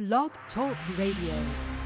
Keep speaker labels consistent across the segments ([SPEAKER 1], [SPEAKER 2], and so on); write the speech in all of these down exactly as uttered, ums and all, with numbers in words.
[SPEAKER 1] Blog Talk Radio.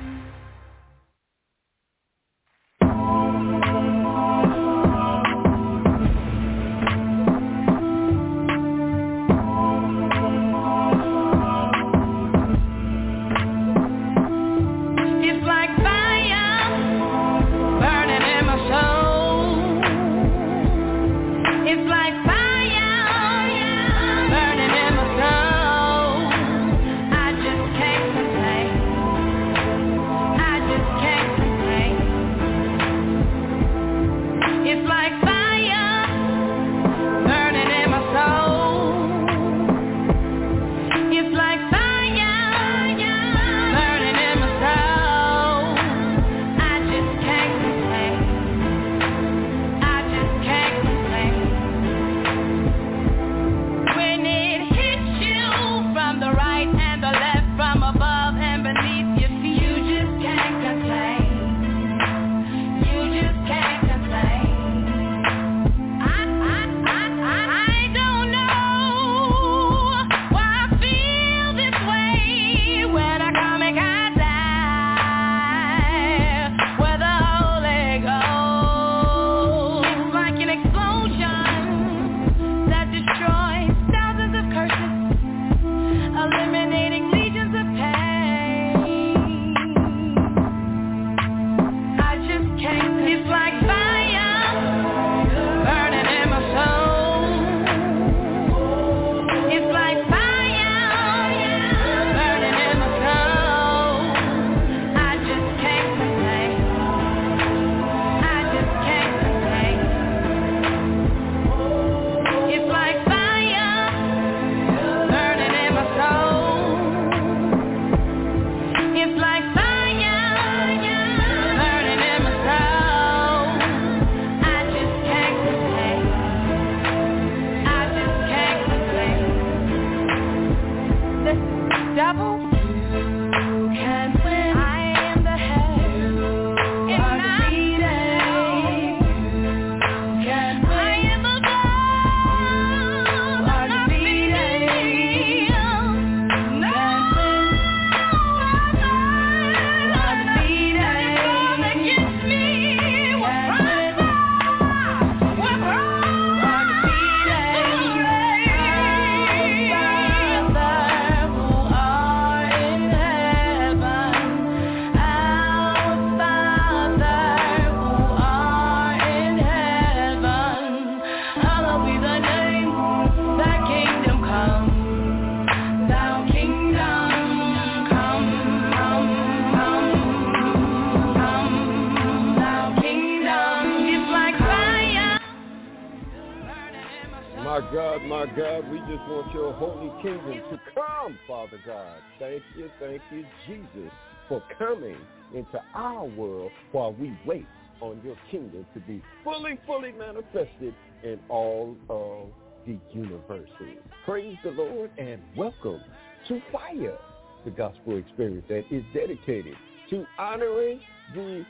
[SPEAKER 2] Father God, thank you, thank you, Jesus, for coming into our world while we wait on your kingdom to be fully, fully manifested in all of the universes. Praise the Lord and welcome to Fire, the gospel experience that is dedicated to honoring the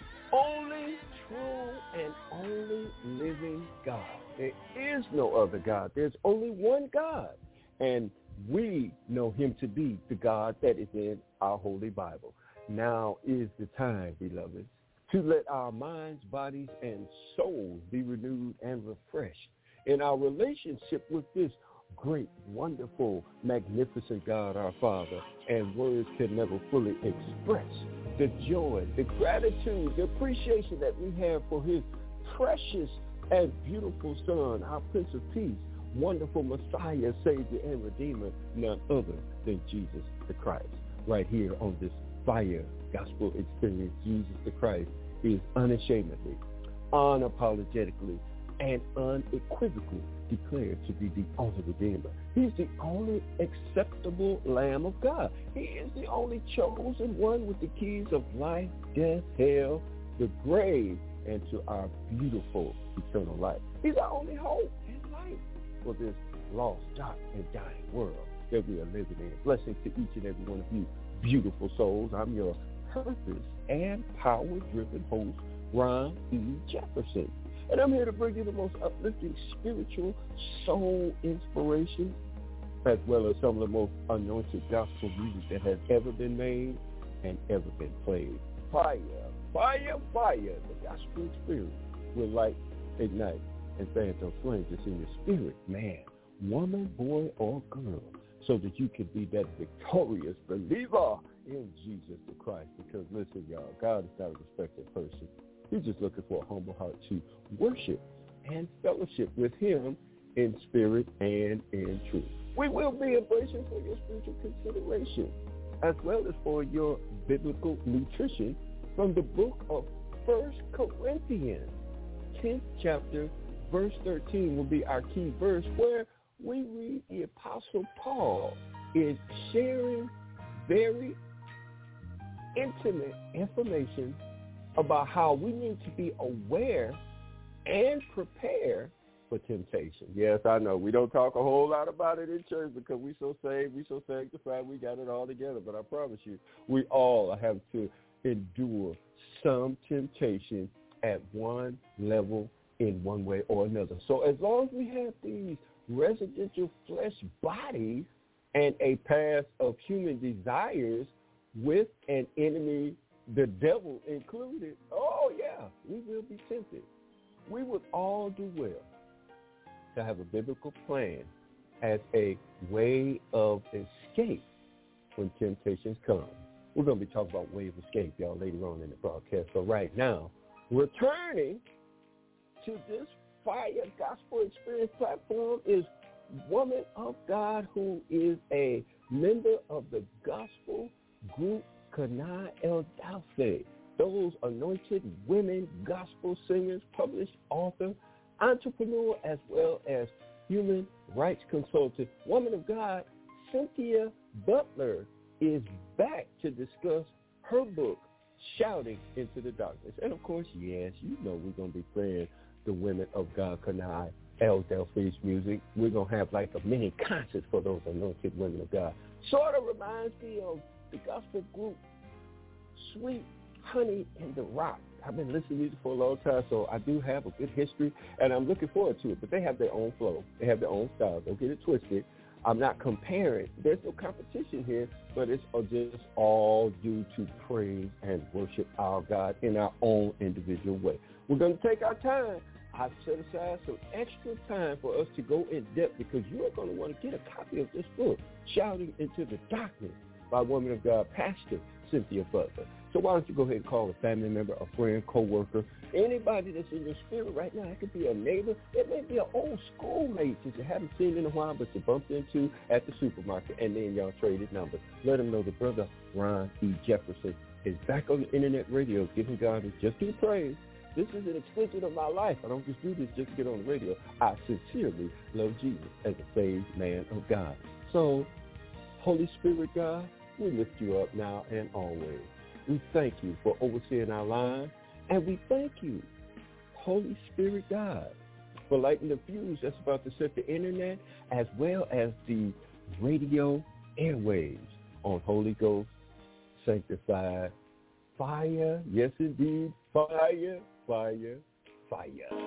[SPEAKER 2] only true and only living God. There is no other God. There's only one God. And we know him to be the God that is in our Holy Bible. Now is the time, beloved, to let our minds, bodies, and souls be renewed and refreshed in our relationship with this great, wonderful, magnificent God, our Father. And words can never fully express the joy, the gratitude, the appreciation that we have for his precious and beautiful Son, our Prince of Peace, wonderful Messiah, Savior, and Redeemer, none other than Jesus the Christ. Right here on this Fire Gospel Experience, Jesus the Christ is unashamedly, unapologetically, and unequivocally declared to be the only Redeemer. He's the only acceptable Lamb of God. He is the only chosen one with the keys of life, death, hell, the grave, and to our beautiful eternal life. He's our only hope and life for this lost, dark, and dying world that we are living in. Blessings to each and every one of you beautiful souls. I'm your purpose and power-driven host, Ron E. Jefferson. And I'm here to bring you the most uplifting spiritual soul inspiration as well as some of the most anointed gospel music that has ever been made and ever been played. Fire, fire, fire. The gospel experience will light, ignite, and fan those flames that's in your spirit, man, woman, boy, or girl, so that you can be that victorious believer in Jesus the Christ. Because listen, y'all, God is not a respected person. He's just looking for a humble heart to worship and fellowship with him in spirit and in truth. We will be embracing for your spiritual consideration, as well as for your biblical nutrition from the book of First Corinthians, tenth chapter, verse thirteen will be our key verse, where we read the Apostle Paul is sharing very intimate information about how we need to be aware and prepare for temptation. Yes, I know we don't talk a whole lot about it in church because we so saved, we so sanctified, we got it all together. But I promise you, we all have to endure some temptation at one level in one way or another. So as long as we have these residential flesh bodies and a path of human desires with an enemy, the devil included, oh yeah, we will be tempted. We would all do well to have a biblical plan as a way of escape when temptations come. We're going to be talking about way of escape, y'all, later on in the broadcast. So right now, returning to this Fire Gospel Experience platform is Woman of God, who is a member of the gospel group Kanai El Dalse. Those anointed women gospel singers, published author, entrepreneur, as well as human rights consultant. Woman of God, Cynthia Butler, is back to discuss her book, Shouting into the Darkness. And of course, yes, you know we're going to be playing the Women of God Kanai El Dalse's music. We're going to have like a mini concert for those anointed women of God. Sort of reminds me of the gospel group Sweet Honey in the Rock. I've been listening to it for a long time, so I do have a good history, and I'm looking forward to it. But they have their own flow. They have their own style. Don't get it twisted. I'm not comparing. There's no competition here, but it's just all due to praise and worship our God in our own individual way. We're going to take our time. I've set aside some extra time for us to go in depth because you are going to want to get a copy of this book, Shouting into the Darkness, by Woman of God, Pastor Cynthia Butler. So why don't you go ahead and call a family member, a friend, co-worker, anybody that's in your spirit right now. It could be a neighbor. It may be an old schoolmate that you haven't seen in a while but you bumped into at the supermarket, and then y'all traded numbers. Let them know the brother Ron E. Jefferson is back on the internet radio, giving God his just due praise. This is an extension of my life. I don't just do this just to get on the radio. I sincerely love Jesus as a saved man of God. So, Holy Spirit God, we lift you up now and always. We thank you for overseeing our lives, and we thank you, Holy Spirit God, for lighting the fuse that's about to set the internet as well as the radio airwaves on Holy Ghost sanctified fire. Yes, indeed, fire, fire, fire.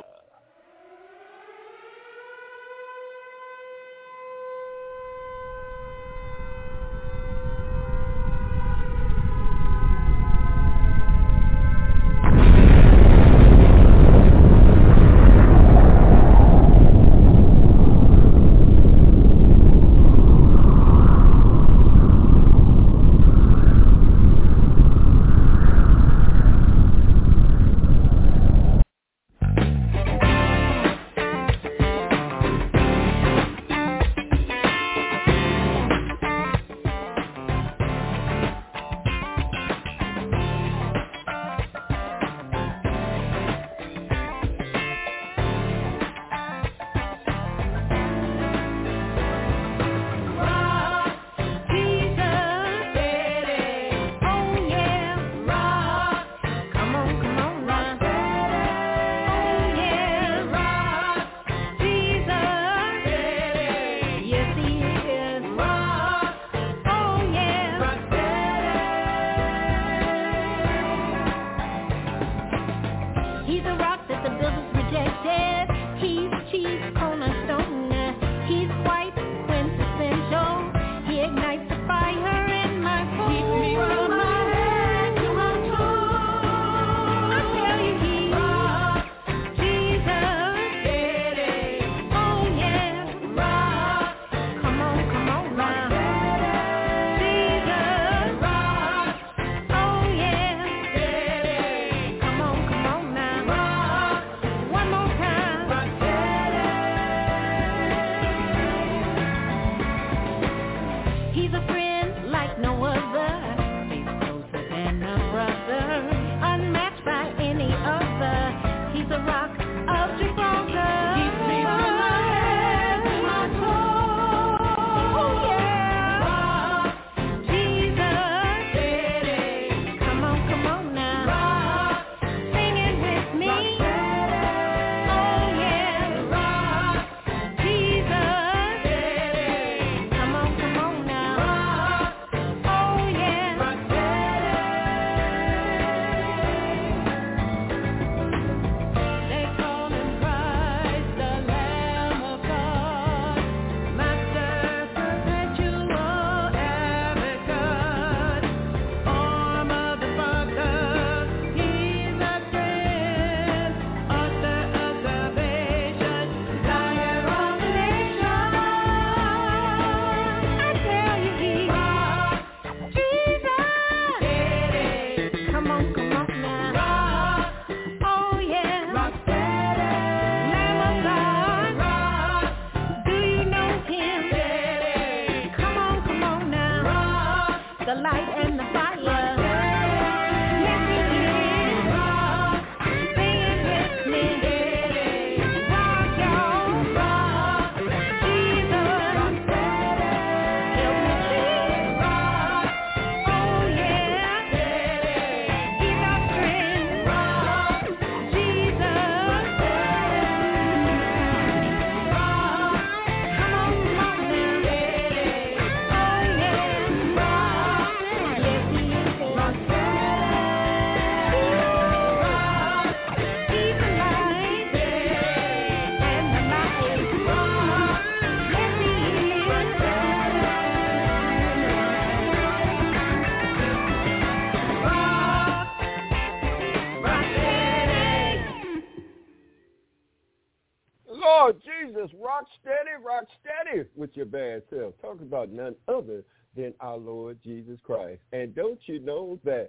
[SPEAKER 2] Lord Jesus, rock steady, rock steady with your bad self. Talk about none other than our Lord Jesus Christ. And don't you know that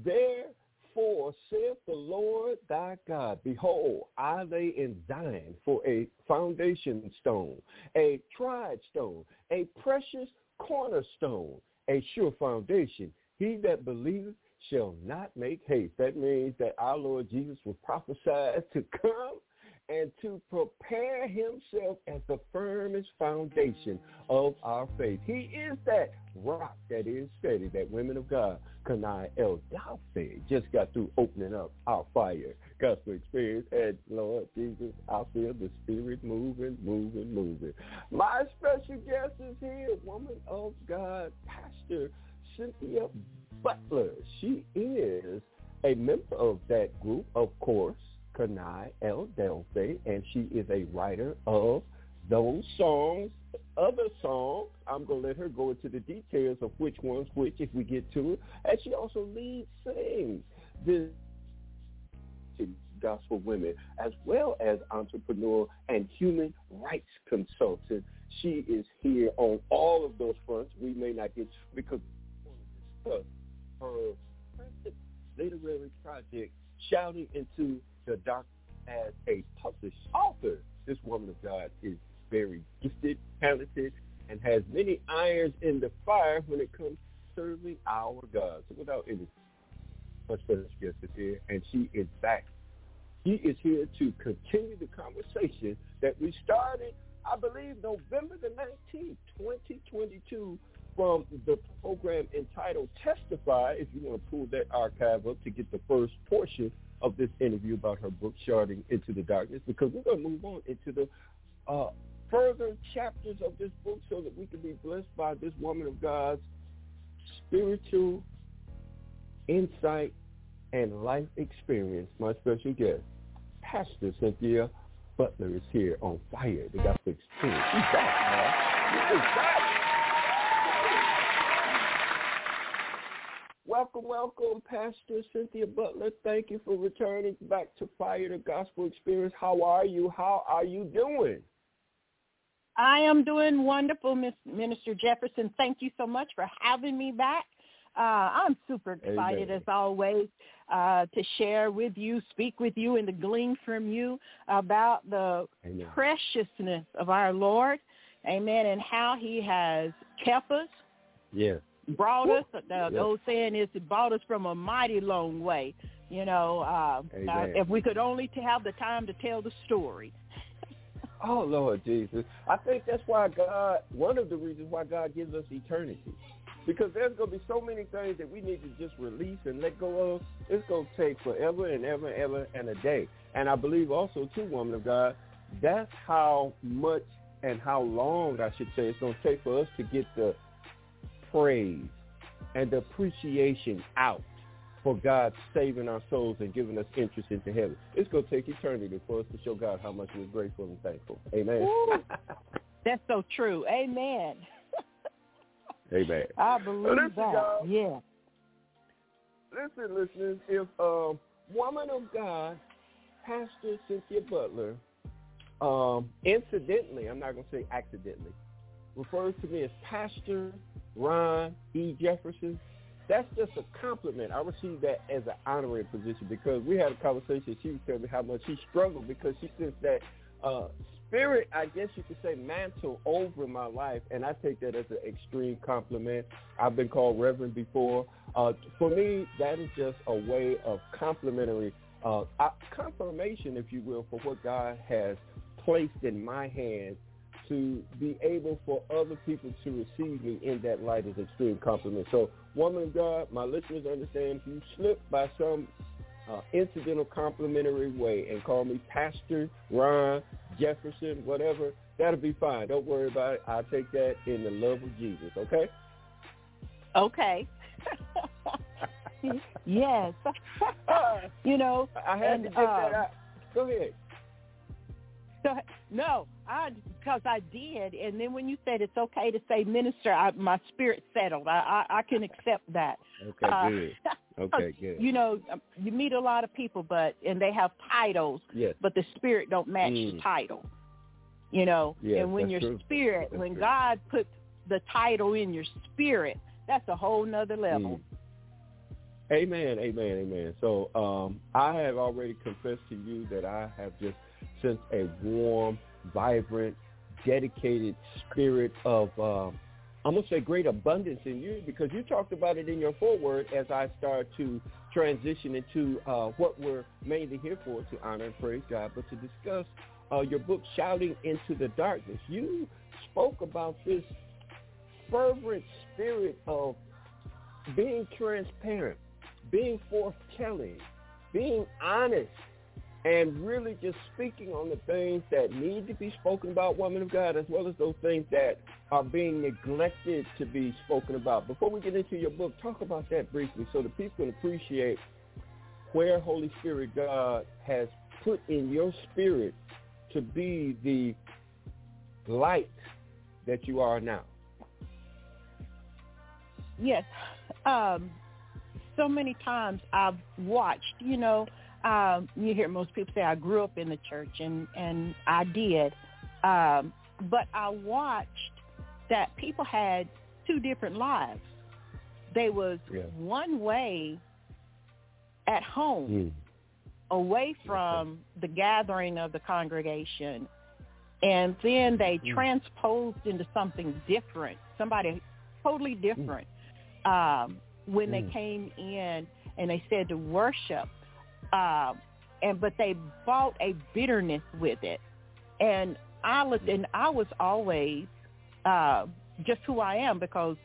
[SPEAKER 2] therefore saith the Lord thy God, behold, I lay in Zion for a foundation stone, a tried stone, a precious cornerstone, a sure foundation. He that believeth shall not make haste. That means that our Lord Jesus was prophesied to come and to prepare himself as the firmest foundation of our faith. He is that rock that is steady, that women of God, Kanai El Dalfe, just got through opening up our fire gospel experience. And Lord Jesus, I feel the spirit moving, moving, moving. My special guest is here, woman of God, Pastor Cynthia Butler. She is a member of that group, of course, Kanai El Dalfe, and she is a writer of those songs, other songs. I'm going to let her go into the details of which one's which if we get to it. And she also leads sings the gospel women, as well as entrepreneur and human rights consultant. She is here on all of those fronts. We may not get, because we want to discuss her present literary project, Shouting into the Dark as a published author. This woman of God is very gifted, talented, and has many irons in the fire when it comes to serving our God. So without any much further guest is here, and she is back. She is here to continue the conversation that we started, I believe, November the nineteenth, twenty twenty-two, from the program entitled Testify, if you want to pull that archive up to get the first portion of this interview about her book, Shouting into the Darkness, because we're going to move on into the uh, further chapters of this book so that we can be blessed by this woman of God's spiritual insight and life experience. My special guest, Pastor Cynthia Butler, is here on Fire, the Gospel Experience. She's back, man. She's back. Welcome, welcome, Pastor Cynthia Butler. Thank you for returning back to Fire, the Gospel Experience. How are you? How are you doing?
[SPEAKER 3] I am doing wonderful, Miss Minister Jefferson. Thank you so much for having me back. Uh, I'm super excited, Amen. As always, uh, to share with you, speak with you, and to glean from you about the Amen. Preciousness of our Lord, amen, and how he has kept us.
[SPEAKER 2] Yes.
[SPEAKER 3] Brought us, the, yes. the old saying is, it brought us from a mighty long way. You know, uh, uh, if we could only to have the time to tell the story.
[SPEAKER 2] Oh, Lord Jesus. I think that's why God, one of the reasons why God gives us eternity. Because there's going to be so many things that we need to just release and let go of. It's going to take forever and ever and ever and a day. And I believe also, too, woman of God, that's how much and how long, I should say, it's going to take for us to get the praise and the appreciation out for God saving our souls and giving us interest into heaven. It's going to take eternity for us to show God how much we're grateful and thankful. Amen.
[SPEAKER 3] That's so true. Amen.
[SPEAKER 2] Amen.
[SPEAKER 3] I believe
[SPEAKER 2] listen,
[SPEAKER 3] that.
[SPEAKER 2] y'all,
[SPEAKER 3] yeah.
[SPEAKER 2] Listen, listeners, if a um, woman of God, Pastor Cynthia Butler, um, incidentally, I'm not going to say accidentally, refers to me as Pastor Ron E. Jefferson, that's just a compliment. I received that as an honorary position because we had a conversation. She was telling me how much she struggled because she sensed that uh, spirit, I guess you could say, mantle over my life, and I take that as an extreme compliment. I've been called Reverend before. Uh, for me, that is just a way of complimentary uh, confirmation, if you will, for what God has placed in my hands to be able for other people to receive me in that light is extreme compliment. So, woman of God, my listeners understand if you slip by some uh, incidental complimentary way and call me Pastor Ron Jefferson, whatever, that'll be fine. Don't worry about it. I'll take that in the love of Jesus, okay?
[SPEAKER 3] Okay. Yes. You know.
[SPEAKER 2] I had
[SPEAKER 3] and,
[SPEAKER 2] to get
[SPEAKER 3] um,
[SPEAKER 2] that out. Go ahead.
[SPEAKER 3] So, no, I because I did, and then when you said it's okay to say minister, I, my spirit settled. I, I, I can accept that.
[SPEAKER 2] Okay,
[SPEAKER 3] uh,
[SPEAKER 2] good. Okay, good.
[SPEAKER 3] You know, you meet a lot of people, but and they have titles,
[SPEAKER 2] yes.
[SPEAKER 3] but the spirit don't match
[SPEAKER 2] mm.
[SPEAKER 3] the title. You know,
[SPEAKER 2] yes,
[SPEAKER 3] and when your
[SPEAKER 2] true.
[SPEAKER 3] spirit,
[SPEAKER 2] that's
[SPEAKER 3] when
[SPEAKER 2] true.
[SPEAKER 3] God puts the title in your spirit, that's a whole nother level.
[SPEAKER 2] Mm. Amen, amen, amen. So um, I have already confessed to you that I have just sensed a warm, vibrant, dedicated spirit of, uh, I'm going to say great abundance in you, because you talked about it in your foreword as I start to transition into uh, what we're mainly here for, to honor and praise God, but to discuss uh, your book, Shouting into the Darkness. You spoke about this fervent spirit of being transparent, being forthtelling, being honest, and really just speaking on the things that need to be spoken about, woman of God, as well as those things that are being neglected to be spoken about. Before we get into your book, talk about that briefly so the people can appreciate where Holy Spirit God has put in your spirit to be the light that you are now.
[SPEAKER 3] Yes. Um, so many times I've watched, you know, um, you hear most people say I grew up in the church, and, and I did. Um, but I watched that people had two different lives. They was yeah. one way at home, mm. away from okay. the gathering of the congregation, and then they mm. transposed into something different, somebody totally different. Mm. Um, when mm. they came in and they said to worship, uh, and but they brought a bitterness with it, and I looked, and I was always uh, just who I am, because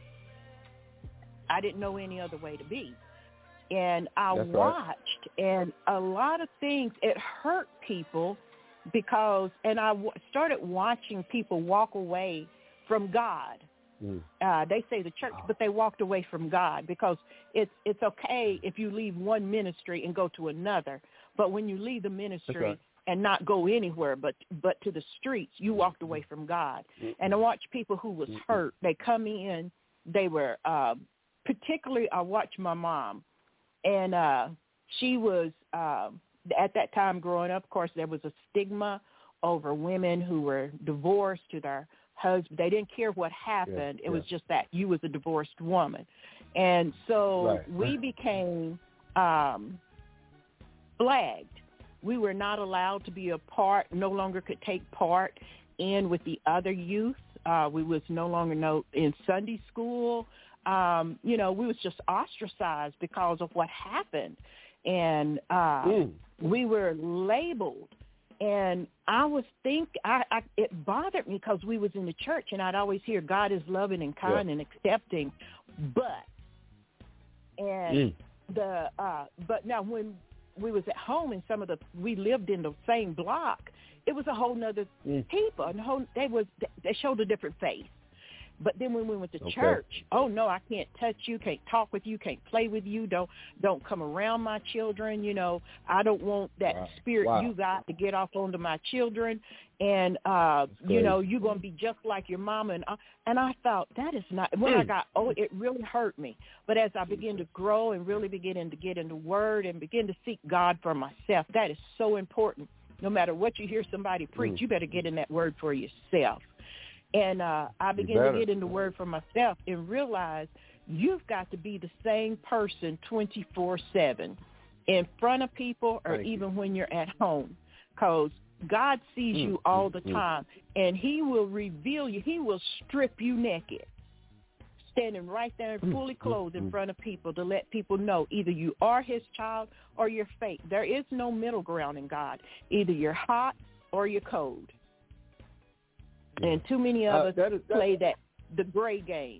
[SPEAKER 3] I didn't know any other way to be, and I
[SPEAKER 2] That's
[SPEAKER 3] watched,
[SPEAKER 2] right.
[SPEAKER 3] and a lot of things, it hurt people, because, and I w- started watching people walk away from God. Mm. Uh, they say the church, but they walked away from God, because it's it's okay if you leave one ministry and go to another, but when you leave the ministry right. and not go anywhere but but to the streets, you walked away from God. Mm-hmm. And I watched people who was mm-hmm. hurt. They come in, they were uh, particularly. I watched my mom, and uh, she was uh, at that time growing up. Of course, there was a stigma over women who were divorced to their husband. They didn't care what happened. Yeah, it yeah. was just that you was a divorced woman. And so right. we became um, flagged. We were not allowed to be a part, no longer could take part in with the other youth. Uh, we was no longer no, in Sunday school. Um, you know, we was just ostracized because of what happened. And uh, mm. we were labeled. And I was think I, I it bothered me, because we was in the church, and I'd always hear God is loving and kind yeah. and accepting, but and mm. the uh, but now when we was at home, and some of the we lived in the same block, it was a whole nother mm. people, and whole they was they showed a different face. But then when we went to okay. church, oh no, I can't touch you, can't talk with you, can't play with you, don't don't come around my children, you know, I don't want that wow. spirit wow. you got to get off onto my children, and uh, you know, you're going to be just like your mama. And I, and I thought, that is not, when mm. I got, oh, it really hurt me. But as I began to grow and really begin to get into word and begin to seek God for myself, that is so important. No matter what you hear somebody preach, mm. you better get in that word for yourself. And uh, I began to get in the word for myself and realize you've got to be the same person twenty-four seven in front of people, or Thank even you. when you're at home. Because God sees
[SPEAKER 2] mm,
[SPEAKER 3] you all
[SPEAKER 2] mm,
[SPEAKER 3] the
[SPEAKER 2] mm.
[SPEAKER 3] time, and he will reveal you. He will strip you naked, standing right there fully clothed in front of people to let people know either you are his child or you're fake. There is no middle ground in God. Either you're hot or you're cold. Yeah. And too many of uh, us that is, that, play that the gray game.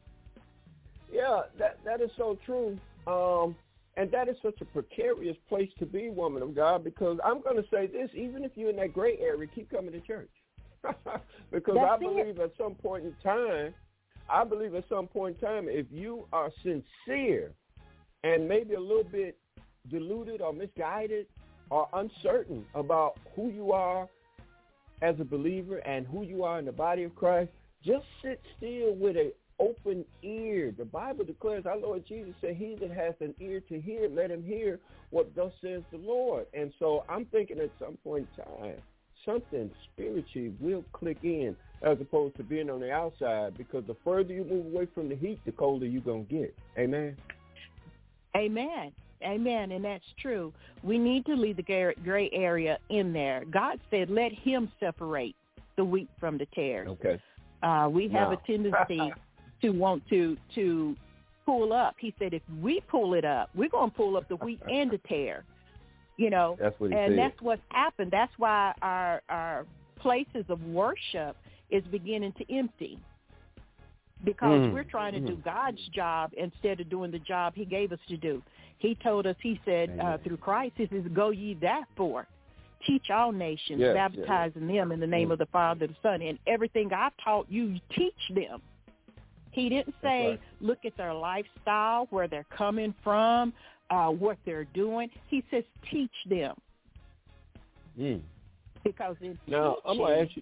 [SPEAKER 2] Yeah, that that is so true. Um, and that is such a precarious place to be, woman of God, because I'm going to say this, even if you're in that gray area, keep coming to church. Because
[SPEAKER 3] That's
[SPEAKER 2] I believe
[SPEAKER 3] it.
[SPEAKER 2] at some point in time, I believe at some point in time, if you are sincere and maybe a little bit deluded or misguided or uncertain about who you are as a believer and who you are in the body of Christ, just sit still with an open ear. The Bible declares, our Lord Jesus said, he that has an ear to hear, let him hear what thus says the Lord. And so I'm thinking at some point in time, something spiritually will click in as opposed to being on the outside, because the further you move away from the heat, the colder you're going to get. Amen?
[SPEAKER 3] Amen. Amen, and that's true. We need to leave the gray area in there. God said, let him separate the wheat from the tares.
[SPEAKER 2] Okay.
[SPEAKER 3] Uh, we have
[SPEAKER 2] no.
[SPEAKER 3] a tendency to want to to pull up. He said, if we pull it up, we're going to pull up the wheat and the tare. You know,
[SPEAKER 2] that's what he
[SPEAKER 3] and
[SPEAKER 2] said.
[SPEAKER 3] that's what's happened. That's why our our places of worship is beginning to empty, because
[SPEAKER 2] mm.
[SPEAKER 3] we're trying to
[SPEAKER 2] mm.
[SPEAKER 3] do God's job instead of doing the job he gave us to do. He told us, he said, uh, through Christ, he says, go ye therefore, teach all nations,
[SPEAKER 2] yes,
[SPEAKER 3] baptizing
[SPEAKER 2] yes.
[SPEAKER 3] them in the name mm. of the Father, the Son, and everything I've taught you, teach them. He didn't say,
[SPEAKER 2] right. look
[SPEAKER 3] at their lifestyle, where they're coming from, uh, what they're doing. He says, teach them.
[SPEAKER 2] Mm.
[SPEAKER 3] Because in
[SPEAKER 2] now,
[SPEAKER 3] teaching,
[SPEAKER 2] I'm going to ask you.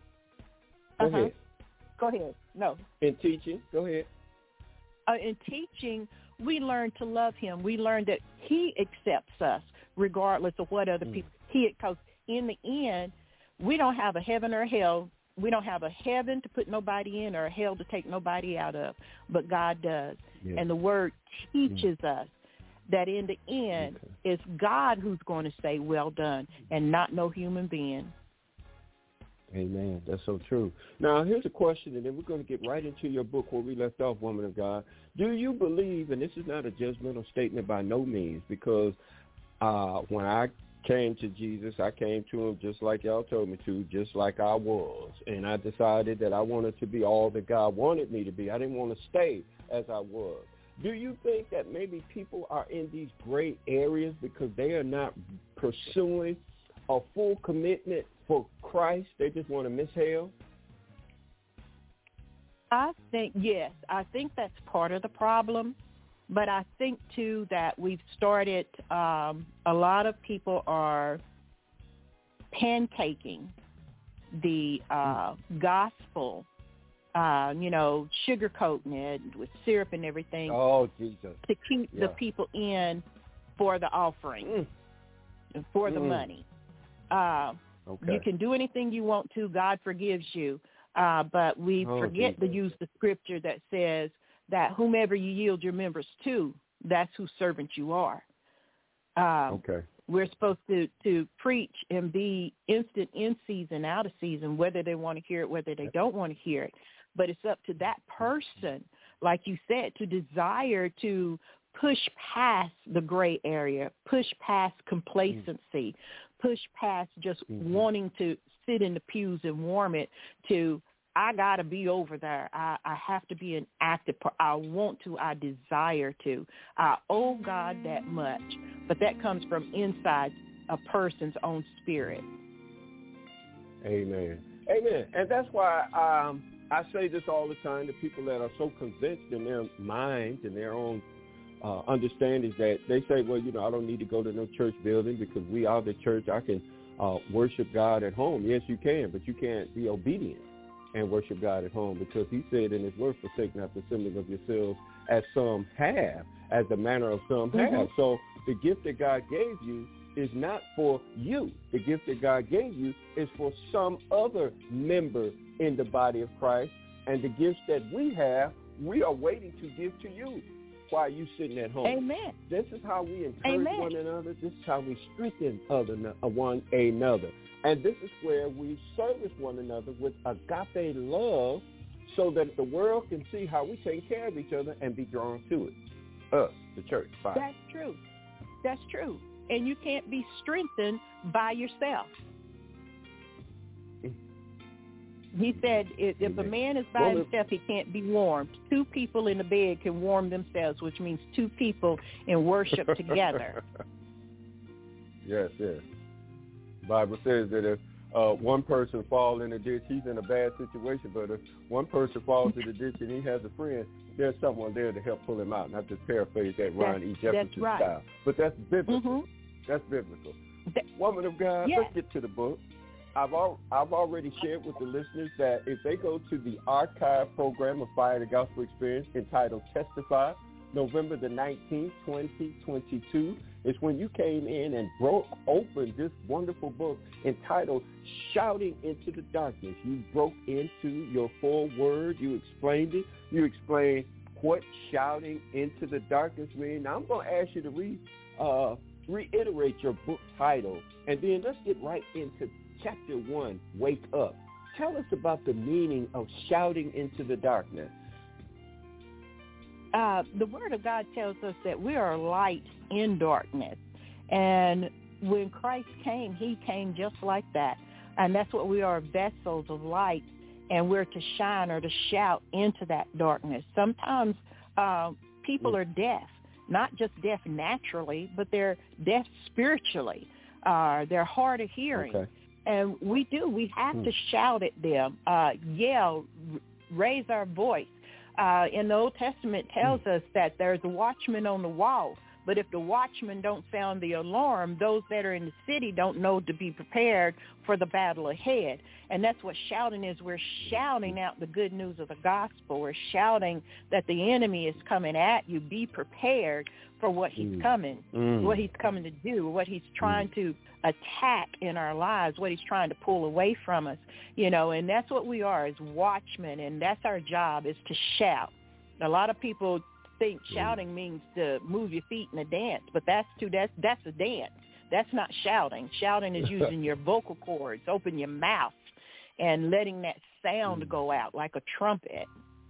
[SPEAKER 2] Go
[SPEAKER 3] uh-huh.
[SPEAKER 2] ahead.
[SPEAKER 3] Go ahead. No.
[SPEAKER 2] In teaching, go ahead.
[SPEAKER 3] Uh, in teaching, we learn to love him. We learn that he accepts us regardless of what other mm. people. He, because in the end, we don't have a heaven or a hell. We don't have a heaven to put nobody in or a hell to take nobody out of, but God does. Yeah. And the word teaches mm. us that in the end, okay. it's God who's going to say, well done, and not no human being.
[SPEAKER 2] Amen. That's so true. Now, here's a question, and then we're going to get right into your book where we left off, Woman of God. Do you believe, and this is not a judgmental statement by no means, because uh, when I came to Jesus, I came to him just like y'all told me to, just like I was, and I decided that I wanted to be all that God wanted me to be. I didn't want to stay as I was. Do you think that maybe people are in these gray areas because they are not pursuing a full commitment for Christ? They just want to miss hell?
[SPEAKER 3] I think, yes, I think that's part of the problem. But I think, too, that we've started, um, a lot of people are pancaking the uh, gospel, uh, you know, sugarcoating it with syrup and everything.
[SPEAKER 2] Oh, Jesus.
[SPEAKER 3] To keep
[SPEAKER 2] yeah.
[SPEAKER 3] the people in for the offering, mm. and for mm. the money. Uh, okay. You can do anything you want to. God forgives you. Uh, but we oh, forget Jesus. to use the scripture that says that whomever you yield your members to, that's whose servant you are. Um, okay. We're supposed to, to preach and be instant in season, out of season, whether they want to hear it, whether they don't want to hear it. But it's up to that person, like you said, to desire to push past the gray area, push past complacency, mm. push past just mm-hmm. wanting to sit in the pews and warm it to, I got to be over there. I, I have to be an active part. I want to. I desire to. I owe God that much. But that comes from inside a person's own spirit.
[SPEAKER 2] Amen. Amen. And that's why um, I say this all the time to people that are so convinced in their minds and their own uh, understandings that they say, well, you know, I don't need to go to no church building because we are the church. I can uh, worship God at home. Yes, you can, but you can't be obedient and worship God at home, because he said in his word, forsake not the assembling of yourselves as some have, as the manner of some mm-hmm. have. So the gift that God gave you is not for you. The gift that God gave you is for some other member in the body of Christ. And the gifts that we have, we are waiting to give to you. while you sitting at home.
[SPEAKER 3] Amen.
[SPEAKER 2] This is how we encourage
[SPEAKER 3] Amen.
[SPEAKER 2] one another. This is how we strengthen other uh, one another. And this is where we service one another with agape love so that the world can see how we take care of each other and be drawn to it. Us, the church. Bye.
[SPEAKER 3] That's true. That's true. And you can't be strengthened by yourself. He said if, if a man is by
[SPEAKER 2] well,
[SPEAKER 3] himself, he can't be warmed. Two people in the bed can warm themselves, which means two people in worship together.
[SPEAKER 2] Yes, yes. The Bible says that if uh, one person falls in a ditch, he's in a bad situation. But if one person falls in the ditch and he has a friend, there's someone there to help pull him out. Not to paraphrase that Ron E. Jefferson
[SPEAKER 3] right.
[SPEAKER 2] style. But that's biblical.
[SPEAKER 3] Mm-hmm.
[SPEAKER 2] That's biblical.
[SPEAKER 3] That,
[SPEAKER 2] Woman of God,
[SPEAKER 3] yes.
[SPEAKER 2] let's get to the book. I've al- I've already shared with the listeners that if they go to the archive program of Fire the Gospel Experience entitled Testify, November the nineteenth, twenty twenty-two, is when you came in and broke open this wonderful book entitled Shouting into the Darkness. You broke into your foreword. You explained it. You explained what shouting into the darkness means. Now I'm going to ask you to re, uh, reiterate your book title, and then let's get right into Chapter one, Wake Up. Tell us about the meaning of shouting into the darkness.
[SPEAKER 3] Uh, the Word of God tells us that we are light in darkness. And when Christ came, he came just like that. And that's what we are, vessels of light. And we're to shine or to shout into that darkness. Sometimes uh, people are deaf, not just deaf naturally, but they're deaf spiritually. Uh, they're hard of hearing.
[SPEAKER 2] Okay.
[SPEAKER 3] And we do. We have
[SPEAKER 2] hmm.
[SPEAKER 3] to shout at them, uh, yell, r- raise our voice. Uh, in the Old Testament tells us that there's a watchman on the wall. But if the watchman don't sound the alarm, those that are in the city don't know to be prepared for the battle ahead. And that's what shouting is. We're shouting out the good news of the gospel. We're shouting that the enemy is coming at you. Be prepared for what he's
[SPEAKER 2] mm.
[SPEAKER 3] coming,
[SPEAKER 2] mm.
[SPEAKER 3] what he's coming to do, what he's trying mm. to attack in our lives, what he's trying to pull away from us, you know, and that's what we are as watchmen, and that's our job, is to shout. A lot of people think shouting means to move your feet in a dance, but that's too, that's, that's a dance. That's not shouting. Shouting is using your vocal cords, open your mouth, and letting that sound mm. go out like a trumpet.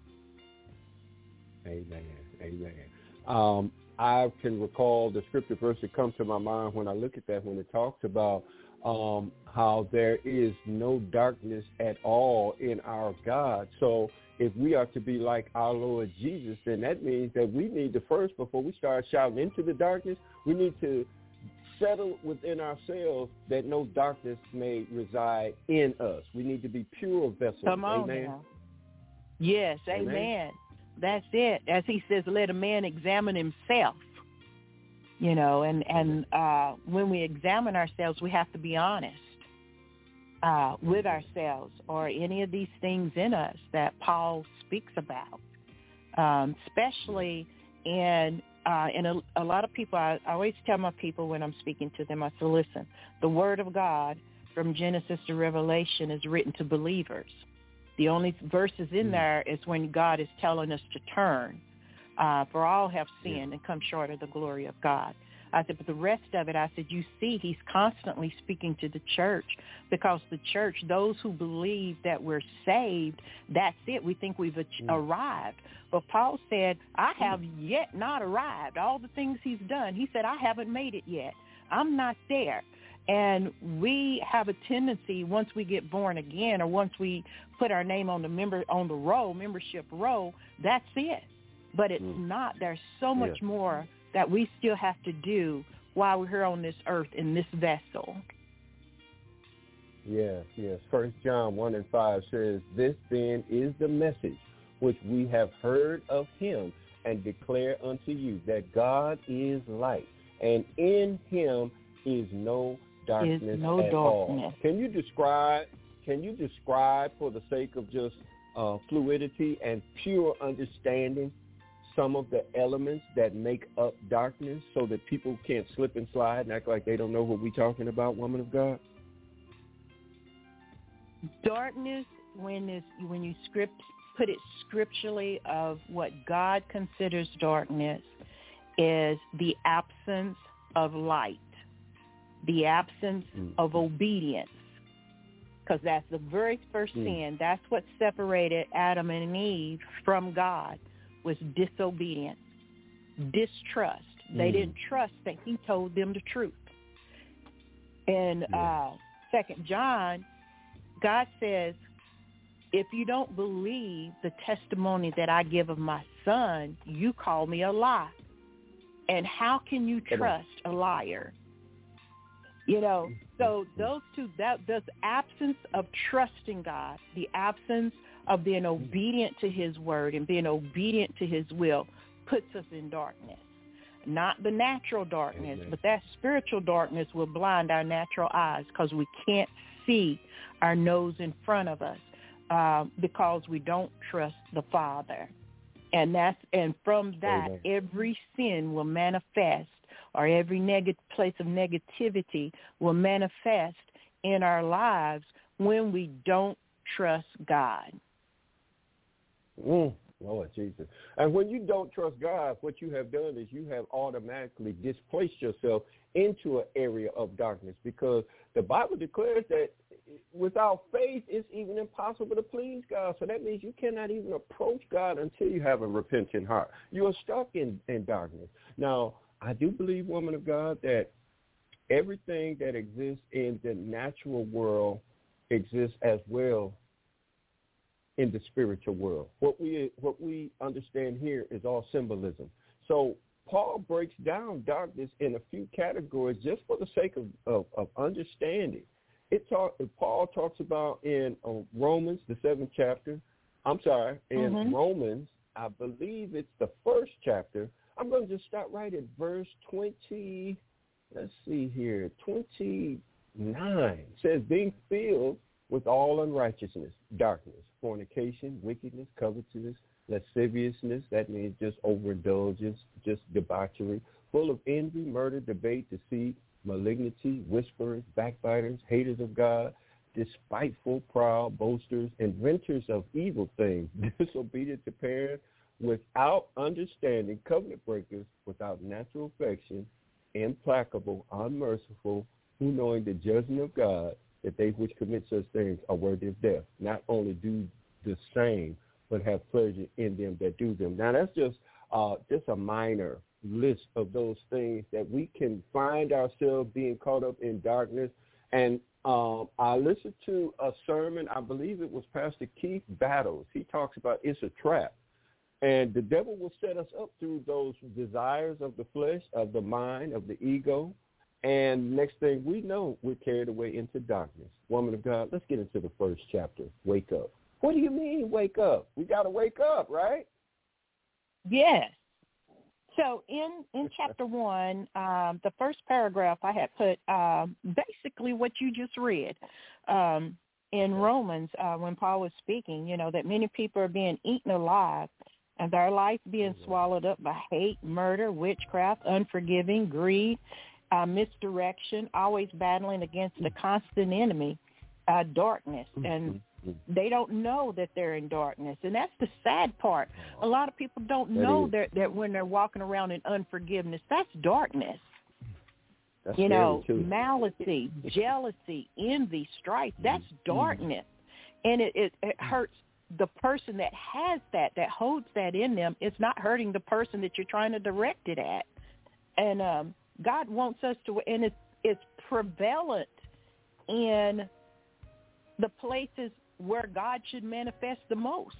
[SPEAKER 2] Amen. Amen. Um, I can recall the scripture verse that comes to my mind when I look at that, when it talks about um, how there is no darkness at all in our God. So if we are to be like our Lord Jesus, then that means that we need to first, before we start shouting into the darkness, we need to settle within ourselves that no darkness may reside in us. We need to be pure vessels.
[SPEAKER 3] Come on,
[SPEAKER 2] amen.
[SPEAKER 3] Now. Yes, amen. amen. That's it. As he says, let a man examine himself. You know, and, and uh, when we examine ourselves, we have to be honest uh, with ourselves, or any of these things in us that Paul speaks about, um, especially in, uh, in a, a lot of people. I, I always tell my people when I'm speaking to them, I say, listen, the Word of God from Genesis to Revelation is written to believers. The only verses in there is when God is telling us to turn. Uh, for all have sinned and come short of the glory of God. I said, but the rest of it, I said, you see, he's constantly speaking to the church, because the church, those who believe that we're saved, that's it. We think we've ach- arrived. But Paul said, I have yet not arrived. All the things he's done, he said, I haven't made it yet. I'm not there. And we have a tendency, once we get born again, or once we put our name on the member on the roll, membership roll, that's it. But it's mm. not. There's so much yeah. more that we still have to do while we're here on this earth in this vessel.
[SPEAKER 2] Yes, yes. First John one and five says, this then is the message which we have heard of him and declare unto you, that God is light, and in him is no darkness
[SPEAKER 3] is no
[SPEAKER 2] at
[SPEAKER 3] darkness.
[SPEAKER 2] all. Can you describe, can you describe, for the sake of just uh, fluidity and pure understanding, some of the elements that make up darkness, so that people can't slip and slide and act like they don't know what we're talking about, woman of God? Darkness,
[SPEAKER 3] when, it's, when you script put it scripturally of what God considers darkness is the absence of light, the absence mm. of obedience, because that's the very first mm. sin. That's what separated Adam and Eve from God, was disobedience, distrust. Mm. They didn't trust that he told them the truth. In yeah. uh, Second John, God says, if you don't believe the testimony that I give of my son, you call me a lie. And how can you trust a liar? You know, so those two, that this absence of trusting God, the absence of being obedient to his word and being obedient to his will puts us in darkness. Not the natural darkness, Amen. But that spiritual darkness will blind our natural eyes because we can't see our nose in front of us uh, because we don't trust the Father. And that's and from that, Amen. Every sin will manifest, or every negative place of negativity will manifest in our lives when we don't trust God.
[SPEAKER 2] Mm, Lord Jesus. And when you don't trust God, what you have done is you have automatically displaced yourself into an area of darkness, because the Bible declares that without faith, it's even impossible to please God. So that means you cannot even approach God until you have a repentant heart. You are stuck in, in darkness. Now, I do believe, woman of God, that everything that exists in the natural world exists as well in the spiritual world. What we what we understand here is all symbolism. So Paul breaks down darkness in a few categories just for the sake of, of, of understanding. It talk, Paul talks about in uh, Romans, the seventh chapter. I'm sorry, in mm-hmm. Romans, I believe it's the first chapter. I'm going to just start right at verse twenty. Let's see here, twenty-nine. It says, being filled with all unrighteousness, darkness, fornication, wickedness, covetousness, lasciviousness, that means just overindulgence, just debauchery, full of envy, murder, debate, deceit, malignity, whisperers, backbiters, haters of God, despiteful, proud, boasters, inventors of evil things, disobedient to parents, without understanding, covenant breakers, without natural affection, implacable, unmerciful, who knowing the judgment of God, that they which commit such things are worthy of death. Not only do the same, but have pleasure in them that do them. Now, that's just uh, just a minor list of those things that we can find ourselves being caught up in darkness. And um, I listened to a sermon, I believe it was Pastor Keith Battles. He talks about it's a trap. And the devil will set us up through those desires of the flesh, of the mind, of the ego. And next thing we know, we're carried away into darkness. Woman of God, let's get into the first chapter, wake up. What do you mean wake up? We got to wake up, right?
[SPEAKER 3] Yes. So in, in chapter one, um, the first paragraph I had put um, basically what you just read. Um, in Romans, uh, when Paul was speaking, you know, that many people are being eaten alive and their life being swallowed up by hate, murder, witchcraft, unforgiving, greed, uh, misdirection, always battling against the constant enemy, uh, darkness. And they don't know that they're in darkness. And that's the sad part. A lot of people don't that know that, that when they're walking around in unforgiveness, that's darkness. That's you know, too. Malice, jealousy, envy, strife, that's darkness. And it, it, it hurts the person that has that, that holds that in them. It's not hurting the person that you're trying to direct it at. And um, God wants us to, and it's, it's prevalent in the places where God should manifest the most,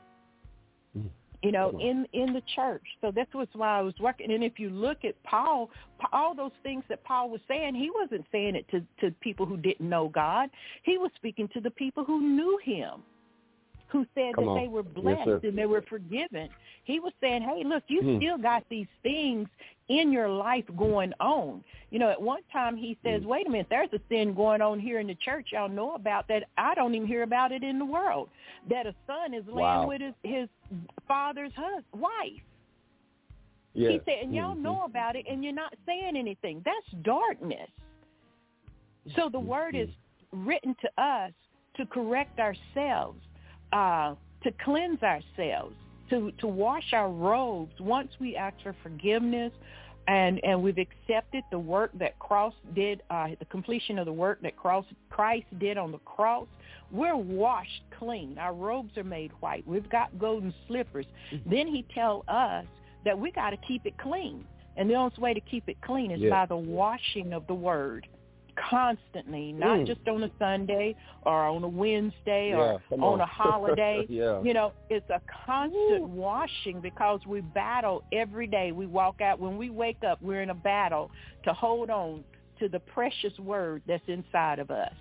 [SPEAKER 3] you know, in, in the church. So that's what's why I was working. And if you look at Paul, all those things that Paul was saying, he wasn't saying it to, to people who didn't know God. He was speaking to the people who knew him, who said Come that on. They were blessed yes, and they were forgiven. He was saying, hey, look, you hmm. still got these things in your life going on. You know, at one time he says, hmm. wait a minute, there's a sin going on here in the church y'all know about that I don't even hear about it in the world, that a son is wow. laying with his, his father's husband, wife. Yes. He said, and y'all mm-hmm. know about it and you're not saying anything. That's darkness. So the mm-hmm. word is written to us to correct ourselves. Uh, to cleanse ourselves, to, to wash our robes once we ask for forgiveness and, and we've accepted the work that cross did, uh, the completion of the work that cross, Christ did on the cross. We're washed clean. Our robes are made white. We've got golden slippers. Mm-hmm. Then he tells us that we got to keep it clean. And the only way to keep it clean is yeah. by the washing of the word constantly, not mm. just on a Sunday or on a Wednesday yeah, or on, on a holiday. yeah. You know, it's a constant Ooh. washing because we battle every day. We walk out. When we wake up, we're in a battle to hold on to the precious word that's inside of us.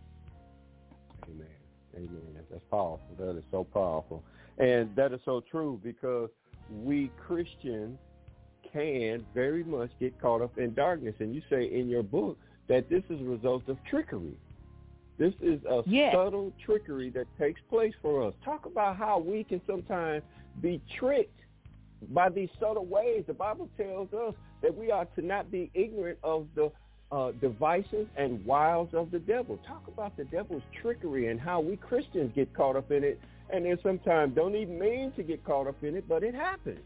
[SPEAKER 2] Amen. Amen. That's powerful. That is so powerful. And that is so true because we Christians can very much get caught up in darkness. And you say in your book that this is a result of trickery. This is a yes. subtle trickery that takes place for us. Talk about how we can sometimes be tricked by these subtle ways. The Bible tells us that we are to not be ignorant of the uh, devices and wiles of the devil. Talk about the devil's trickery and how we Christians get caught up in it, and then sometimes don't even mean to get caught up in it, but it happens.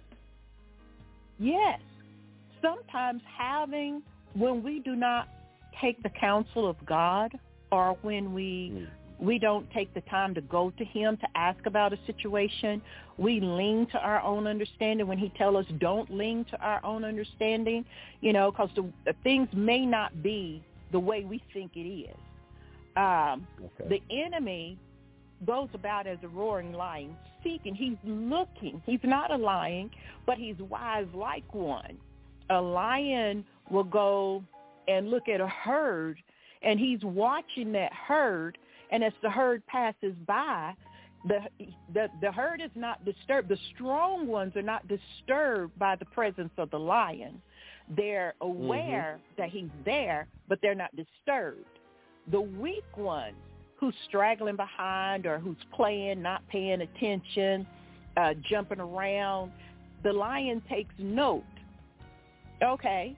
[SPEAKER 3] Yes. Sometimes having, when we do not take the counsel of God, or when we mm. we don't take the time to go to him to ask about a situation, we lean to our own understanding when he tells us don't lean to our own understanding, you know, because the, the things may not be the way we think it is. Um, okay. The enemy goes about as a roaring lion, seeking. He's looking. He's not a lion, but he's wise like one. A lion will go and look at a herd, and he's watching that herd, and as the herd passes by, the, the the herd is not disturbed. The strong ones are not disturbed by the presence of the lion. They're aware mm-hmm. that he's there, but they're not disturbed. The weak ones who's straggling behind or who's playing, not paying attention, uh, jumping around, the lion takes note. Okay.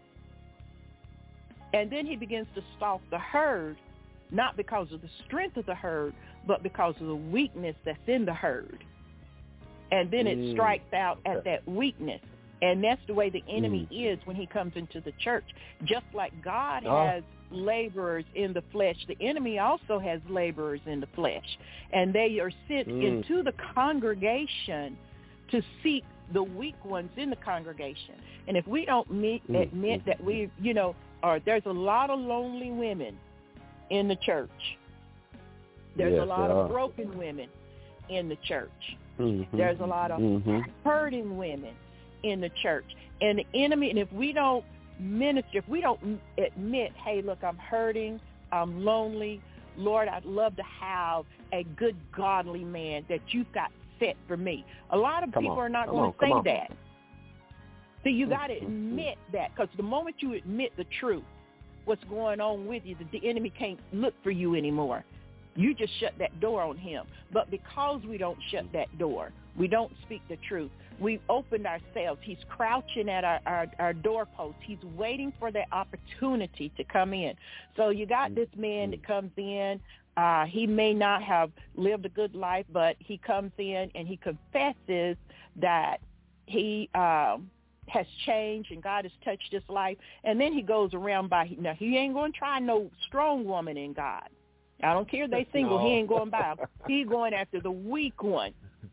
[SPEAKER 3] And then he begins to stalk the herd, not because of the strength of the herd, but because of the weakness that's in the herd. And then it mm. strikes out at that weakness. And that's the way the enemy mm. is when he comes into the church. Just like God oh. has laborers in the flesh, the enemy also has laborers in the flesh. And they are sent mm. into the congregation to seek the weak ones in the congregation. And if we don't meet, mm. admit that we, you know, or there's a lot of lonely women in the church. There's yes, a lot of broken women in the church. Mm-hmm. There's a lot of mm-hmm. hurting women in the church. And the enemy, and if we don't minister, if we don't admit, hey, look, I'm hurting, I'm lonely, Lord, I'd love to have a good, godly man that you've got set for me. A lot of come people on, are not going to say on. that. So you got to admit that, because the moment you admit the truth, what's going on with you, the, the enemy can't look for you anymore. You just shut that door on him. But because we don't shut that door, we don't speak the truth, we've opened ourselves. He's crouching at our, our, our doorpost. He's waiting for that opportunity to come in. So you got this man that comes in. Uh, he may not have lived a good life, but he comes in and he confesses that he um, has changed and God has touched his life. And then he goes around by, now he ain't going to try no strong woman in God. I don't care if they single. No. He ain't going by. He's going after the weak one.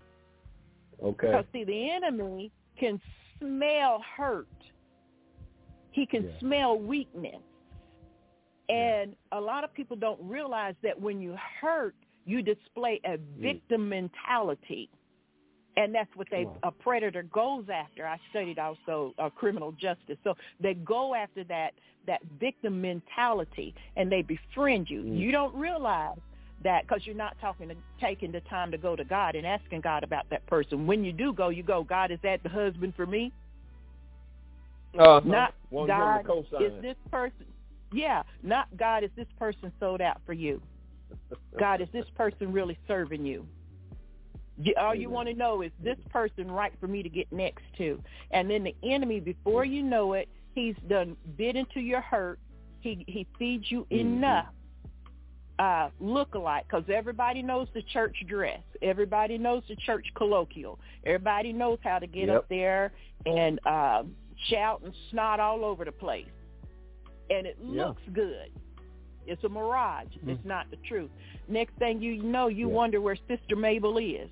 [SPEAKER 2] Okay.
[SPEAKER 3] Because, see, the enemy can smell hurt. He can yeah. smell weakness. And yeah. a lot of people don't realize that when you hurt, you display a victim mm. mentality. And that's what they, wow. a predator goes after. I studied also uh, criminal justice. So they go after that that victim mentality, and they befriend you. Mm. You don't realize that because you're not talking to, taking the time to go to God and asking God about that person. When you do go, you go, God, is that the husband for me?
[SPEAKER 2] Uh,
[SPEAKER 3] not God, is this person, yeah, not God, is this person sold out for you? God, is this person really serving you? All you want to know is this person right for me to get next to. And then the enemy, before you know it, he's done bit into your hurt. He he feeds you mm-hmm. enough uh, look alike, because everybody knows the church dress. Everybody knows the church colloquial. Everybody knows how to get
[SPEAKER 2] Yep.
[SPEAKER 3] up there and uh, shout and snot all over the place. And it
[SPEAKER 2] Yeah.
[SPEAKER 3] looks good. It's a mirage.
[SPEAKER 2] Mm-hmm.
[SPEAKER 3] It's not the truth. Next thing you know, you
[SPEAKER 2] Yeah.
[SPEAKER 3] wonder where Sister Mabel is.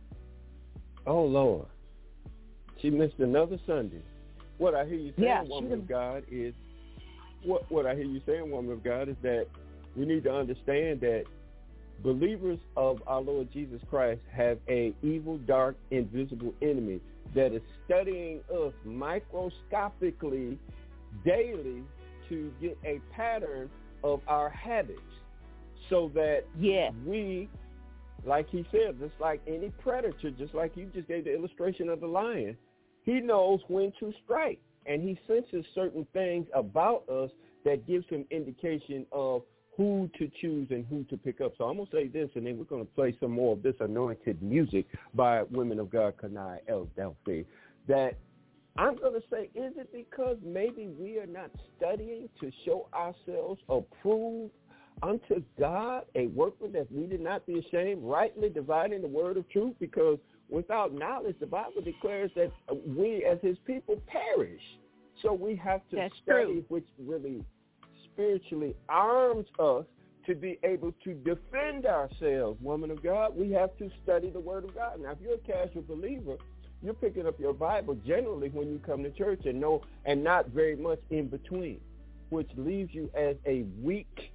[SPEAKER 2] Oh, Lord. She missed another Sunday. What I hear you saying,
[SPEAKER 3] Yeah,
[SPEAKER 2] woman
[SPEAKER 3] she
[SPEAKER 2] of God, is what what I hear you saying, woman of God, is that we need to understand that believers of our Lord Jesus Christ have a evil, dark, invisible enemy that is studying us microscopically daily to get a pattern of our habits, so that
[SPEAKER 3] Yeah.
[SPEAKER 2] we, like he said, just like any predator, just like you just gave the illustration of the lion, he knows when to strike, and he senses certain things about us that gives him indication of who to choose and who to pick up. So I'm going to say this, and then we're going to play some more of this anointed music by Women of God, Kanai El Delphi, that I'm going to say, is it because maybe we are not studying to show ourselves approved unto God, a workman that we did not be ashamed, rightly dividing the word of truth? Because without knowledge, the Bible declares that we as his people perish. So we have to
[SPEAKER 3] That's
[SPEAKER 2] study,
[SPEAKER 3] true.
[SPEAKER 2] which really spiritually arms us to be able to defend ourselves. Woman of God, we have to study the word of God. Now, if you're a casual believer, you're picking up your Bible generally when you come to church and no, and not very much in between, which leaves you as a weak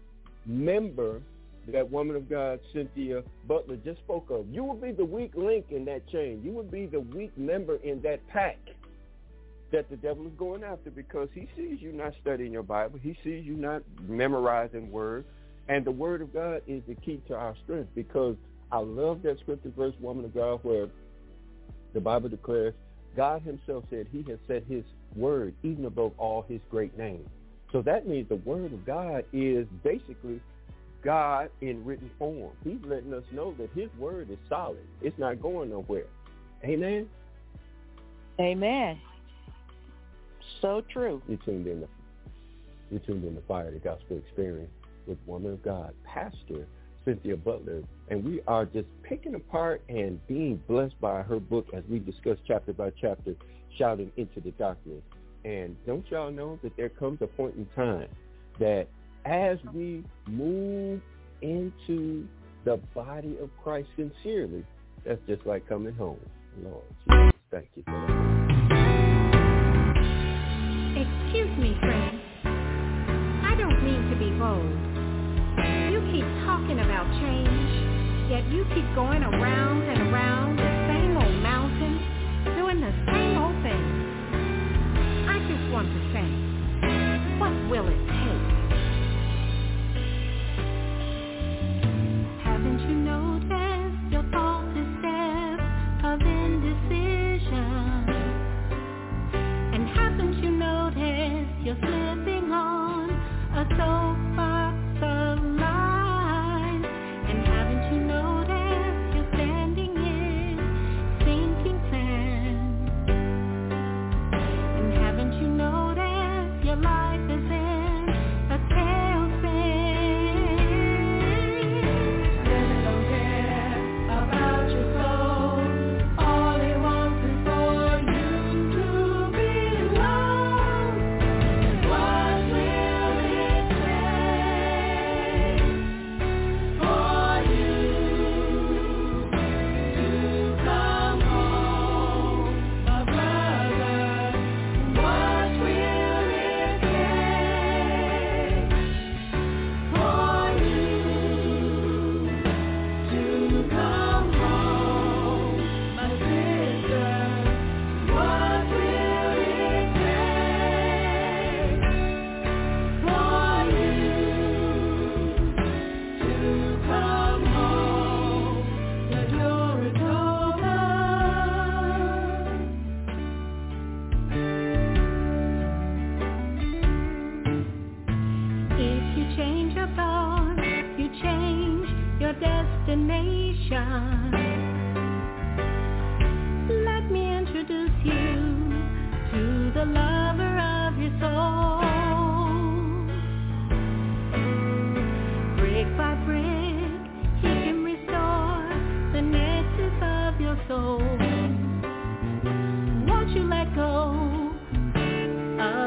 [SPEAKER 2] member that woman of God, Cynthia Butler, just spoke of. You will be the weak link in that chain. You will be the weak member in that pack that the devil is going after, because he sees you not studying your Bible. He sees you not memorizing word. And the word of God is the key to our strength, because I love that scripture verse, woman of God, where the Bible declares God himself said he has set his word even above all his great name. So that means the word of God is basically God in written form. He's letting us know that his word is solid. It's not going nowhere. Amen?
[SPEAKER 3] Amen. So true.
[SPEAKER 2] You tuned in to, you tuned in to Fire the Gospel Experience with Woman of God, Pastor Cynthia Butler, and we are just picking apart and being blessed by her book as we discuss chapter by chapter, Shouting into the Darkness. And don't y'all know that there comes a point in time that as we move into the body of Christ sincerely, that's just like coming home. Lord Jesus, thank you for that.
[SPEAKER 4] Excuse me, friend. I don't mean to be bold. You keep talking about change, yet you keep going around and around the same old mountain, doing the same old thing. I just want to say, what will it take? Haven't you noticed your thoughts and steps of indecision? And haven't you noticed you're slipping on a soapbox of lies? And haven't you noticed you're standing in sinking sand? And haven't you noticed your life is in a tailspin? There's no care about your soul. All he wants is for you to belong. What will it take for you to come home, my brother? What will it take for you to come home, my sister? What will it take for you to come home? The door is open. If you change your thoughts, you change your destination. Let me introduce you to the lover of your soul. Brick by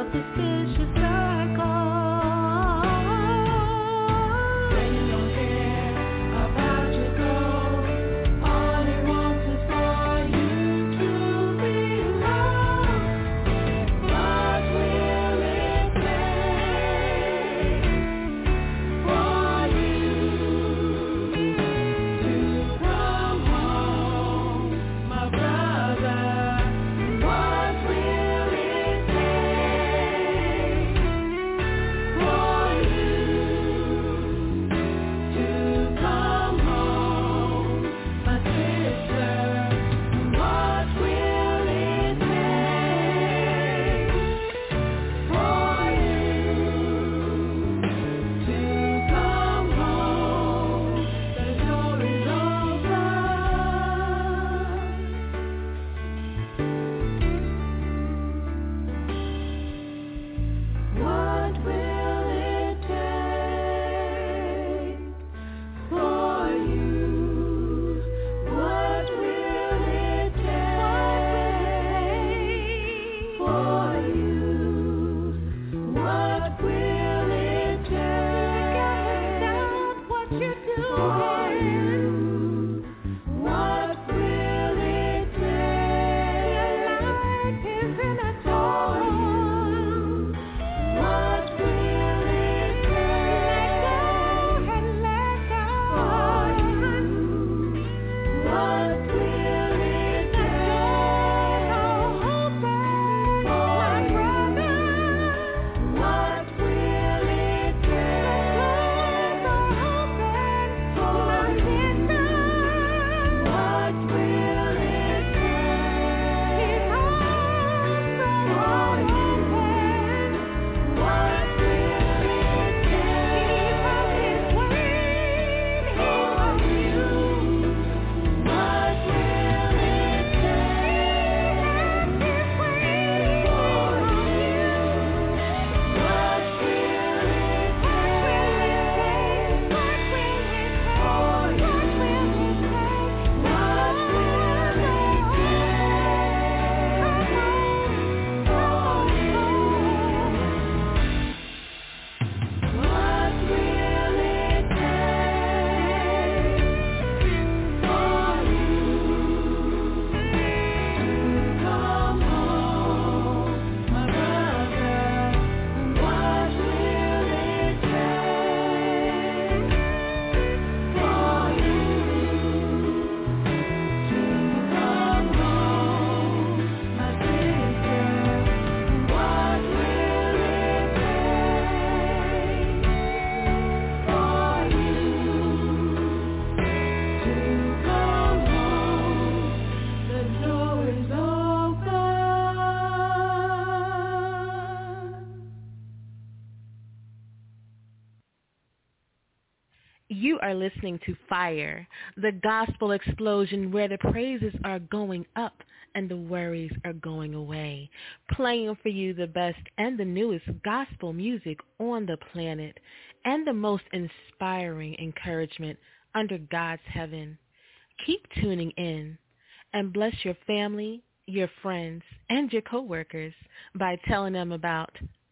[SPEAKER 5] You are listening to Fire, the gospel explosion where the praises are going up and the worries are going away. Playing for you the best and the newest gospel music on the planet and the most inspiring encouragement under God's heaven. Keep tuning in and bless your family, your friends, and your coworkers by telling them about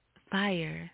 [SPEAKER 5] Fire.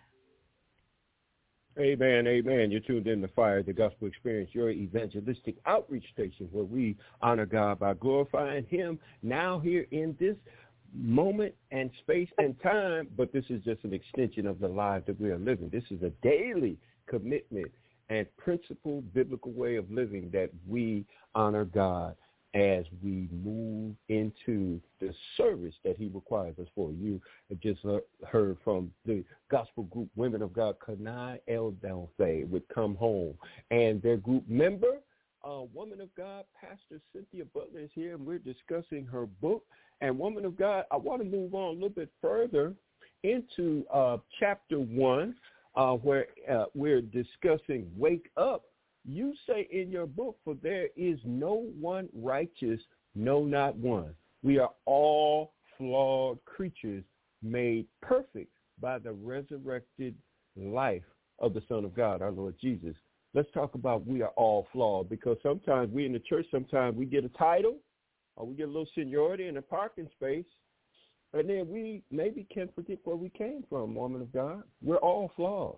[SPEAKER 2] Amen, amen. You're tuned in to Fire, the Gospel Experience, your evangelistic outreach station where we honor God by glorifying him now here in this moment and space and time, but this is just an extension of the life that we are living. This is a daily commitment and principled biblical way of living that we honor God as we move into the service that he requires us for. You just heard from the gospel group Women of God, Kanai El Dalfe would Come Home. And their group member, uh, Woman of God, Pastor Cynthia Butler is here, and we're discussing her book. And Woman of God, I want to move on a little bit further into uh, chapter one, uh, where uh, we're discussing Wake Up. You say in your book, for there is no one righteous, no, not one. We are all flawed creatures made perfect by the resurrected life of the Son of God, our Lord Jesus. Let's talk about we are all flawed, because sometimes we in the church, sometimes we get a title or we get a little seniority in a parking space, And then we maybe can forget where we came from, woman of God. We're all flawed.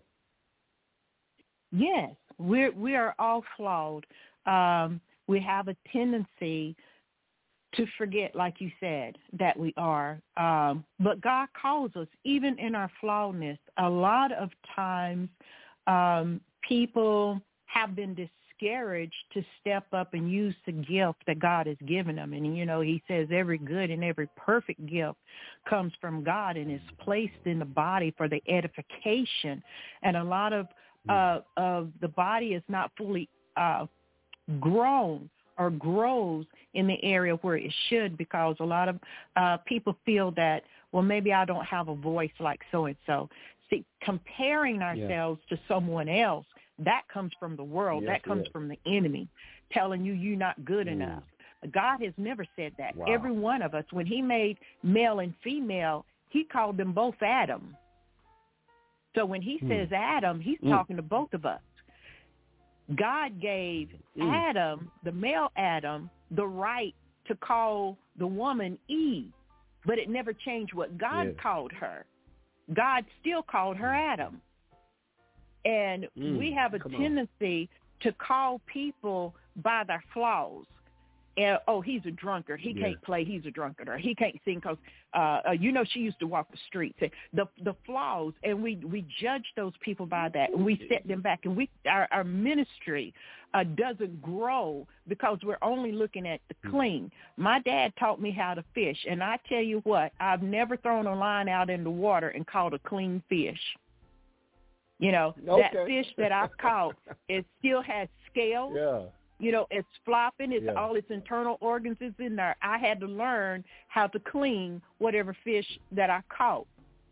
[SPEAKER 3] Yes, we're, we are all flawed. Um, we have a tendency to forget, like you said, that we are. Um, but God calls us, even in our flawedness. A lot of times um, people have been discouraged to step up and use the gift that God has given them. And, you know, he says every good and every perfect gift comes from God and is placed in the body for the edification. And a lot of, uh, of the body is not fully uh, grown or grows in the area where it should, because a lot of uh, people feel that, well, maybe I don't have a voice like so-and-so. See, comparing ourselves yeah. to someone else, that comes from the world. Yes, that comes yes. from the enemy telling you you're not good mm. enough. God has never said that. Wow. Every one of us, when he made male and female, he called them both Adam. So when he mm. says Adam, he's mm. talking to both of us. God gave mm. Adam, the male Adam, the right to call the woman Eve, but it never changed what God yes. called her. God still called her Adam. And mm. we have a Come tendency on. to call people by their flaws. And, oh, he's a drunkard. He yeah. can't play. He's a drunkard. Or he can't sing because, uh, uh, you know, she used to walk the streets. The the flaws, and we, we judge those people by that, and we set them back. And we our, our ministry uh, doesn't grow because we're only looking at the clean. My dad taught me how to fish, and I tell you what, I've never thrown a line out in the water and caught a clean fish. You know, okay. that fish that I caught, it still has scales.
[SPEAKER 2] Yeah.
[SPEAKER 3] You know, it's flopping. It's
[SPEAKER 2] yeah.
[SPEAKER 3] all its internal organs is in there. I had to learn how to clean whatever fish that I caught.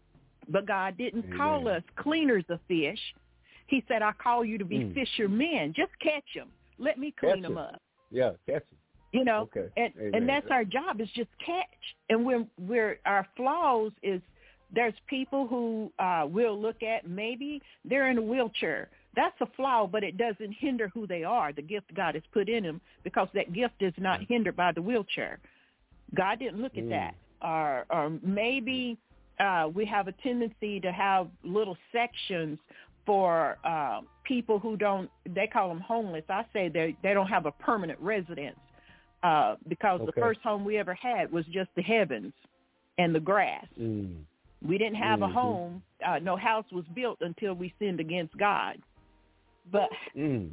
[SPEAKER 3] But God didn't Amen. call us cleaners of fish. He said, I call you to be mm. fishermen. Just catch them. Let me clean
[SPEAKER 2] catch
[SPEAKER 3] them
[SPEAKER 2] em.
[SPEAKER 3] up.
[SPEAKER 2] Yeah, catch them.
[SPEAKER 3] You know,
[SPEAKER 2] okay.
[SPEAKER 3] and, and that's our job, is just catch. And when we're, our flaws is, there's people who uh, we'll look at, maybe they're in a wheelchair. That's a flaw, but it doesn't hinder who they are, the gift God has put in them, because that gift is not hindered by the wheelchair. God didn't look at mm. that. Or, or maybe uh, we have a tendency to have little sections for uh, people who don't, they call them homeless. I say they they don't have a permanent residence uh, because okay. the first home we ever had was just the heavens and the grass.
[SPEAKER 2] Mm.
[SPEAKER 3] We didn't have
[SPEAKER 2] mm-hmm.
[SPEAKER 3] a home. Uh, no house was built until we sinned against God. But
[SPEAKER 2] mm.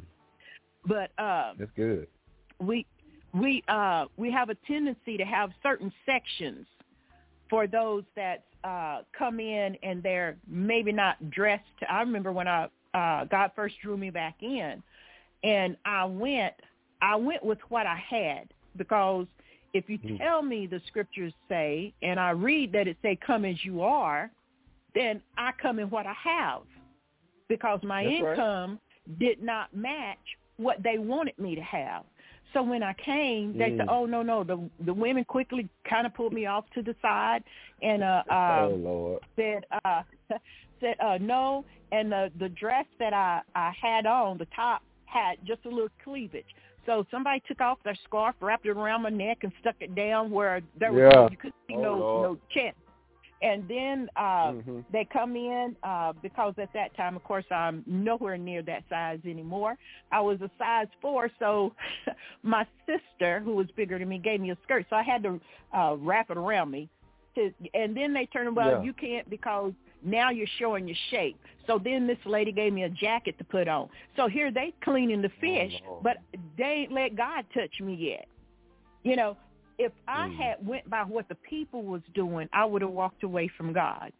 [SPEAKER 3] but uh,
[SPEAKER 2] that's good.
[SPEAKER 3] We we uh, we have a tendency to have certain sections for those that uh, come in and they're maybe not dressed. I remember when I uh, God first drew me back in, and I went I went with what I had, because if you mm. tell me the scriptures say, and I read that it say, come as you are, then I come in what I have, because my
[SPEAKER 2] That's
[SPEAKER 3] income
[SPEAKER 2] right.
[SPEAKER 3] did not match what they wanted me to have. So when I came, they mm. said, oh, no, no. The the women quickly kind of pulled me off to the side and uh, uh,
[SPEAKER 2] oh, Lord.
[SPEAKER 3] said, uh, said uh, no. And the, the dress that I, I had on, the top, had just a little cleavage. So somebody took off their scarf, wrapped it around my neck, and stuck it down where there was
[SPEAKER 2] yeah.
[SPEAKER 3] you couldn't see
[SPEAKER 2] oh,
[SPEAKER 3] no
[SPEAKER 2] Lord.
[SPEAKER 3] no chest. And then uh, mm-hmm. they come in uh, because at that time, of course, I'm nowhere near that size anymore. I was a size four, so my sister, who was bigger than me, gave me a skirt. So I had to uh, wrap it around me. To, and then they turned, well, yeah. you can't, because now you're showing your shape. So then this lady gave me a jacket to put on. So here they cleaning the fish,
[SPEAKER 2] oh,
[SPEAKER 3] but they ain't let God touch me yet. You know, if I
[SPEAKER 2] mm.
[SPEAKER 3] had went by what the people was doing, I would have walked away from God.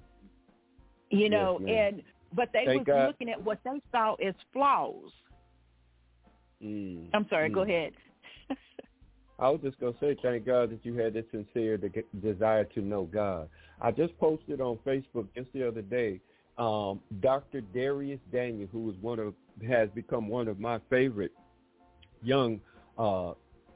[SPEAKER 3] You know,
[SPEAKER 2] yes,
[SPEAKER 3] and but they
[SPEAKER 2] Thank
[SPEAKER 3] was
[SPEAKER 2] God.
[SPEAKER 3] looking at what they saw as flaws.
[SPEAKER 2] Mm.
[SPEAKER 3] I'm sorry,
[SPEAKER 2] mm.
[SPEAKER 3] go ahead.
[SPEAKER 2] I was just going to say, thank God that you had this sincere de- desire to know God. I just posted on Facebook just the other day, um, Doctor Darius Daniel, who is one of has become one of my favorite young uh,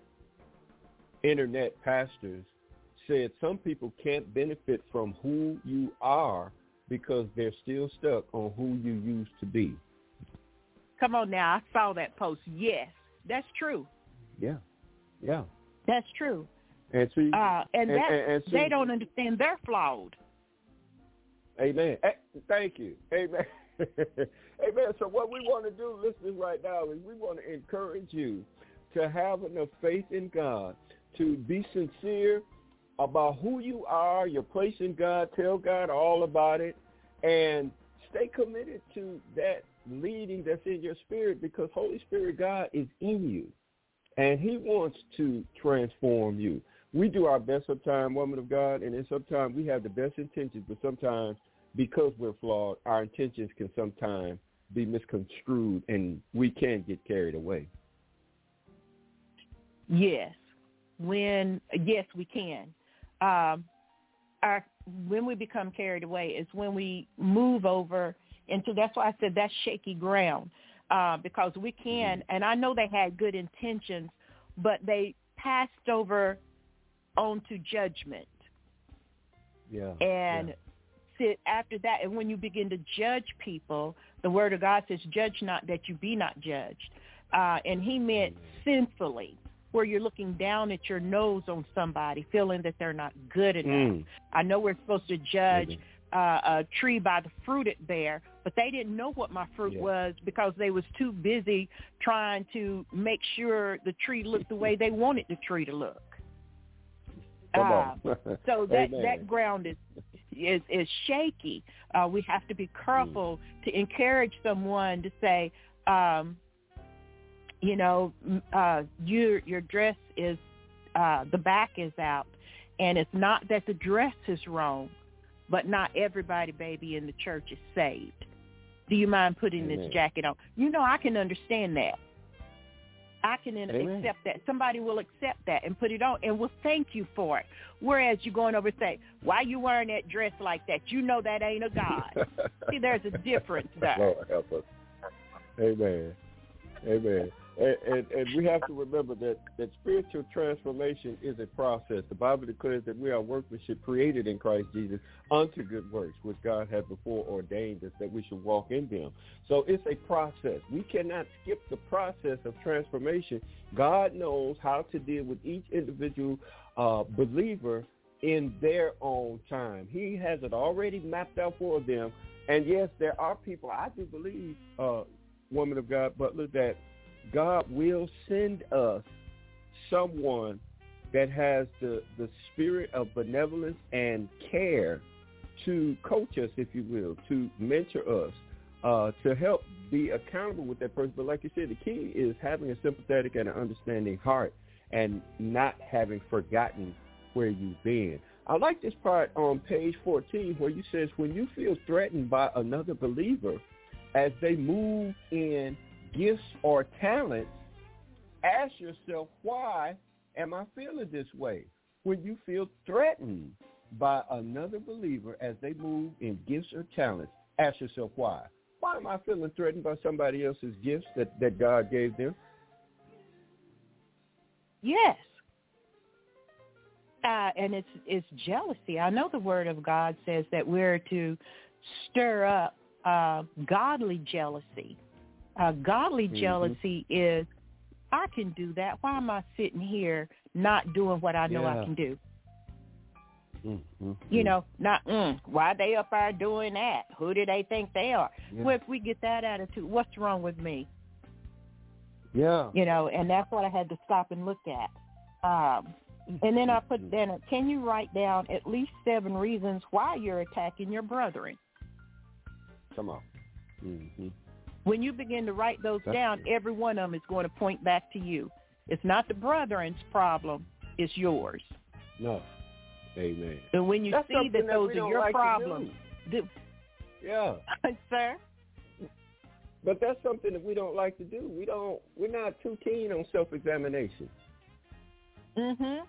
[SPEAKER 2] internet pastors, said some people can't benefit from who you are because they're still stuck on who you used to be.
[SPEAKER 3] Come on now, I saw that post. Yes, that's true.
[SPEAKER 2] Yeah. Yeah.
[SPEAKER 3] That's true.
[SPEAKER 2] And see,
[SPEAKER 3] uh, and,
[SPEAKER 2] and,
[SPEAKER 3] that,
[SPEAKER 2] and, and see,
[SPEAKER 3] they don't understand they're flawed.
[SPEAKER 2] Amen. Hey, thank you. Amen. Amen. So what we want to do, listeners, right now is we want to encourage you to have enough faith in God, to be sincere about who you are, your place in God, tell God all about it, and stay committed to that leading that's in your spirit, because Holy Spirit God is in you, and he wants to transform you. We do our best sometimes, woman of God, and then sometimes we have the best intentions, but sometimes because we're flawed, our intentions can sometimes be misconstrued, and we can get carried away.
[SPEAKER 3] Yes. When, yes, we can. Um, our, when we become carried away is when we move over into, that's why I said that's shaky ground, uh, because we can, and I know they had good intentions, but they passed over onto judgment.
[SPEAKER 2] Yeah.
[SPEAKER 3] And
[SPEAKER 2] yeah.
[SPEAKER 3] sit after that, and when you begin to judge people, the word of God says, judge not that you be not judged. Uh, and he meant sinfully, where you're looking down at your nose on somebody, feeling that they're not good enough. Mm. I know we're supposed to judge uh, a tree by the fruit it bear, but they didn't know what my fruit yeah. was, because they was too busy trying to make sure the tree looked the way they wanted the tree to look.
[SPEAKER 2] Come
[SPEAKER 3] uh,
[SPEAKER 2] on.
[SPEAKER 3] So that, that ground is is, is shaky. Uh, we have to be careful mm. to encourage someone to say, um, you know, uh, your your dress is, uh, the back is out. And it's not that the dress is wrong, but not everybody, baby, in the church is saved. Do you mind putting Amen. This jacket on? You know, I can understand that. I can Amen. Accept that. Somebody will accept that and put it on and will thank you for it. Whereas you're going over and say, why you wearing that dress like that? You know that ain't a God. See, there's a difference there.
[SPEAKER 2] Lord help us. Amen. Amen. And, and, and we have to remember that, that spiritual transformation is a process. The Bible declares that we are workmanship created in Christ Jesus unto good works, which God had before ordained us that we should walk in them. So it's a process. We cannot skip the process of transformation. God knows how to deal with each individual uh, believer in their own time. He has it already mapped out for them. And yes, there are people, I do believe, uh, woman of God, Butler, that God will send us someone that has the, the spirit of benevolence and care to coach us, if you will, to mentor us, uh, to help be accountable with that person. But like you said, the key is having a sympathetic and an understanding heart and not having forgotten where you've been. I like this part on page fourteen where you says, when you feel threatened by another believer as they move in gifts or talents, ask yourself, why am I feeling this way? When you feel threatened by another believer as they move in gifts or talents, ask yourself why. Why am I feeling threatened by somebody else's gifts that, that God gave them?
[SPEAKER 3] Yes. Uh, and it's it's jealousy. I know the Word of God says that we're to stir up uh, godly jealousy. Uh, godly mm-hmm. jealousy is, I can do that. Why am I sitting here not doing what I know yeah. I can do? Mm-hmm. You know, not, mm, why they up there doing that? Who do they think they are? Yeah. Well, if we get that attitude, what's wrong with me?
[SPEAKER 2] Yeah.
[SPEAKER 3] You know, and that's what I had to stop and look at. Um, and then I put then, can you write down at least seven reasons why you're attacking your brethren?
[SPEAKER 2] Come on. Mm-hmm.
[SPEAKER 3] When you begin to write those That's down, true. Every one of them is going to point back to you. It's not the brethren's problem, it's yours.
[SPEAKER 2] No. Amen.
[SPEAKER 3] And when you
[SPEAKER 2] That's
[SPEAKER 3] see that those
[SPEAKER 2] that
[SPEAKER 3] are your
[SPEAKER 2] like
[SPEAKER 3] problems,
[SPEAKER 2] do.
[SPEAKER 3] do,
[SPEAKER 2] yeah.
[SPEAKER 3] Sir?
[SPEAKER 2] But that's something that we don't like to do. We don't, we're not too keen on self-examination.
[SPEAKER 3] Mm-hmm.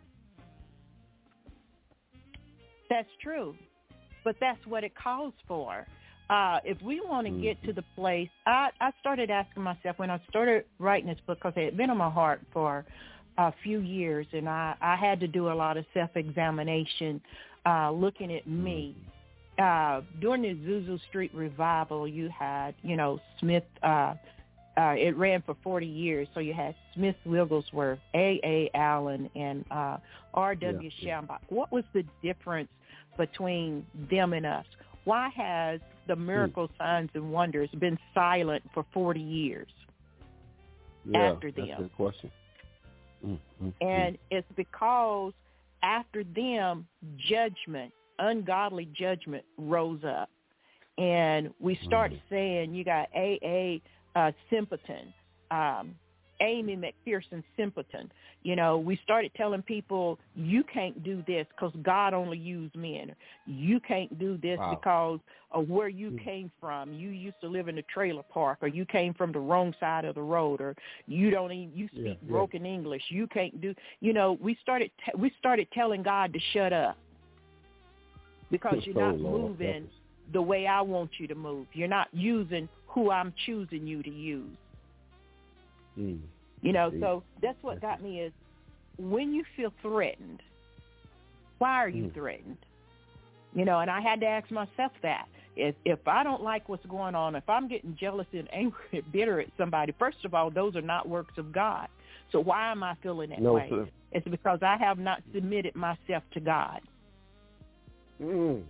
[SPEAKER 3] That's true. But that's what it calls for. Uh, if we want to mm-hmm. get to the place, I, I started asking myself when I started writing this book, because it had been on my heart for a few years, and I, I had to do a lot of self-examination, uh, looking at me. Uh, during the Azusa Street revival, you had, you know, Smith, uh, uh, it ran for forty years. So you had Smith Wigglesworth, A A. Allen, and uh, R W. Yeah, Schambach. Yeah. What was the difference between them and us? Why has the miracle mm. signs and wonders been silent for forty years
[SPEAKER 2] yeah,
[SPEAKER 3] after them?
[SPEAKER 2] That's a good question. Mm, mm,
[SPEAKER 3] and
[SPEAKER 2] mm.
[SPEAKER 3] it's because after them, judgment, ungodly judgment rose up. And we started mm. saying, you got A A. Uh, Simpleton, um, Amy McPherson Simpleton. You know, we started telling people, you can't do this because God only used men. You can't do this wow. because of where you mm. came from. You used to live in a trailer park, or you came from the wrong side of the road, or you don't even, you speak yeah, broken yeah. English. You can't do, you know, we started, t- we started telling God to shut up because you're not oh, moving the way I want you to move. You're not using who I'm choosing you to use. Mm. You know, so that's what got me is when you feel threatened, why are you mm. threatened? You know, and I had to ask myself that. If, if I don't like what's going on, if I'm getting jealous and angry and bitter at somebody, first of all, those are not works of God. So why am I feeling that
[SPEAKER 2] no,
[SPEAKER 3] way?
[SPEAKER 2] Sir.
[SPEAKER 3] It's because I have not submitted myself to God.
[SPEAKER 2] Mm.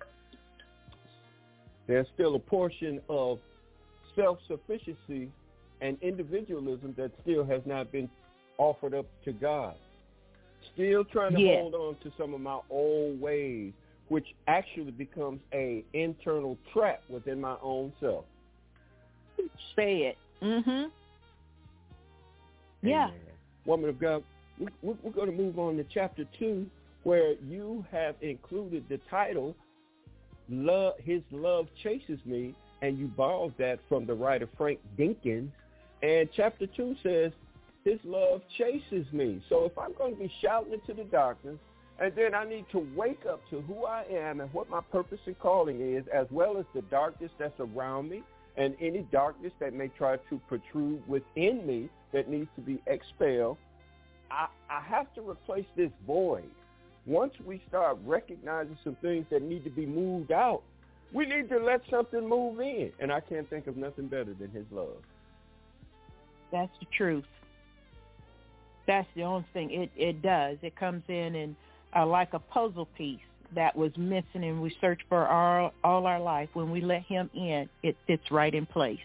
[SPEAKER 2] There's still a portion of self-sufficiency and individualism that still has not been offered up to God. Still trying to
[SPEAKER 3] yeah.
[SPEAKER 2] hold on to some of my old ways, which actually becomes a internal trap within my own self.
[SPEAKER 3] Say it. Mm-hmm. Yeah.
[SPEAKER 2] Amen. Woman of God, we're, we're going to move on to chapter two, where you have included the title, Love, His Love Chases Me, and you borrowed that from the writer Frank Dinkins. And chapter two says, His love chases me. So if I'm going to be shouting into the darkness, and then I need to wake up to who I am and what my purpose and calling is, as well as the darkness that's around me and any darkness that may try to protrude within me that needs to be expelled, I, I have to replace this void. Once we start recognizing some things that need to be moved out, we need to let something move in. And I can't think of nothing better than His love.
[SPEAKER 3] That's the truth. That's the only thing. It it does. It comes in and uh, like a puzzle piece that was missing, and we search for our, all our life. When we let Him in, it fits right in place.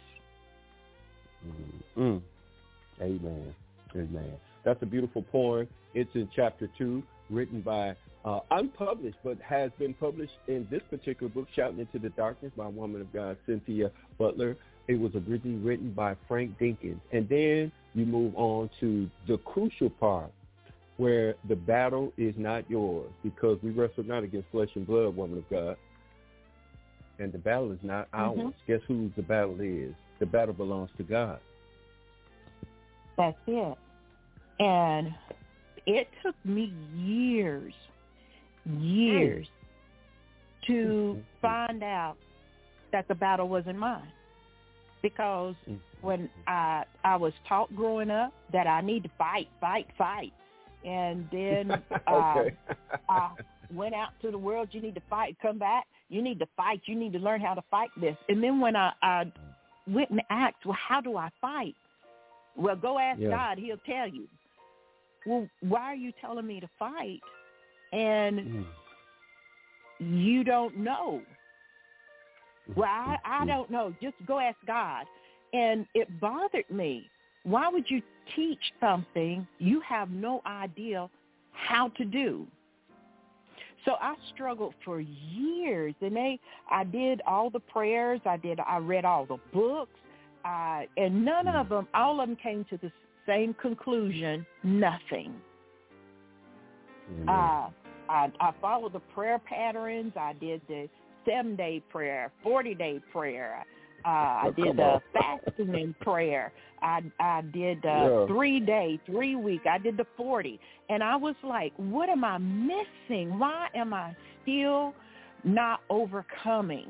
[SPEAKER 2] Mm-hmm. Amen. Amen. That's a beautiful poem. It's in chapter two, written by, uh, unpublished, but has been published in this particular book, Shouting into the Darkness, by a woman of God, Cynthia Butler. It was originally written by Frank Dinkins. And then you move on to the crucial part, where the battle is not yours, because we wrestle not against flesh and blood, woman of God. And the battle is not ours. Mm-hmm. Guess whose the battle is? The battle belongs to God.
[SPEAKER 3] That's it. And it took me years, years mm. to mm-hmm. find out that the battle wasn't mine. Because mm-hmm. when I I was taught growing up that I need to fight, fight, fight. And then
[SPEAKER 2] okay.
[SPEAKER 3] uh, I went out to the world, you need to fight, come back, you need to fight, you need to learn how to fight this. And then when I, I went and asked, well, how do I fight? Well, go ask yeah. God, He'll tell you. Well, why are you telling me to fight? And mm. you don't know. Well, I, I don't know. Just go ask God. And it bothered me. Why would you teach something you have no idea how to do? So I struggled for years, and they, I did all the prayers. I did. I read all the books, uh, and none of them, all of them came to the same conclusion: nothing. Mm-hmm. Uh, I, I followed the prayer patterns. I did the seven-day prayer, forty-day prayer. Uh, I did the fasting and prayer. I I did the yeah. three-day, three-week. I did the forty. And I was like, what am I missing? Why am I still not overcoming?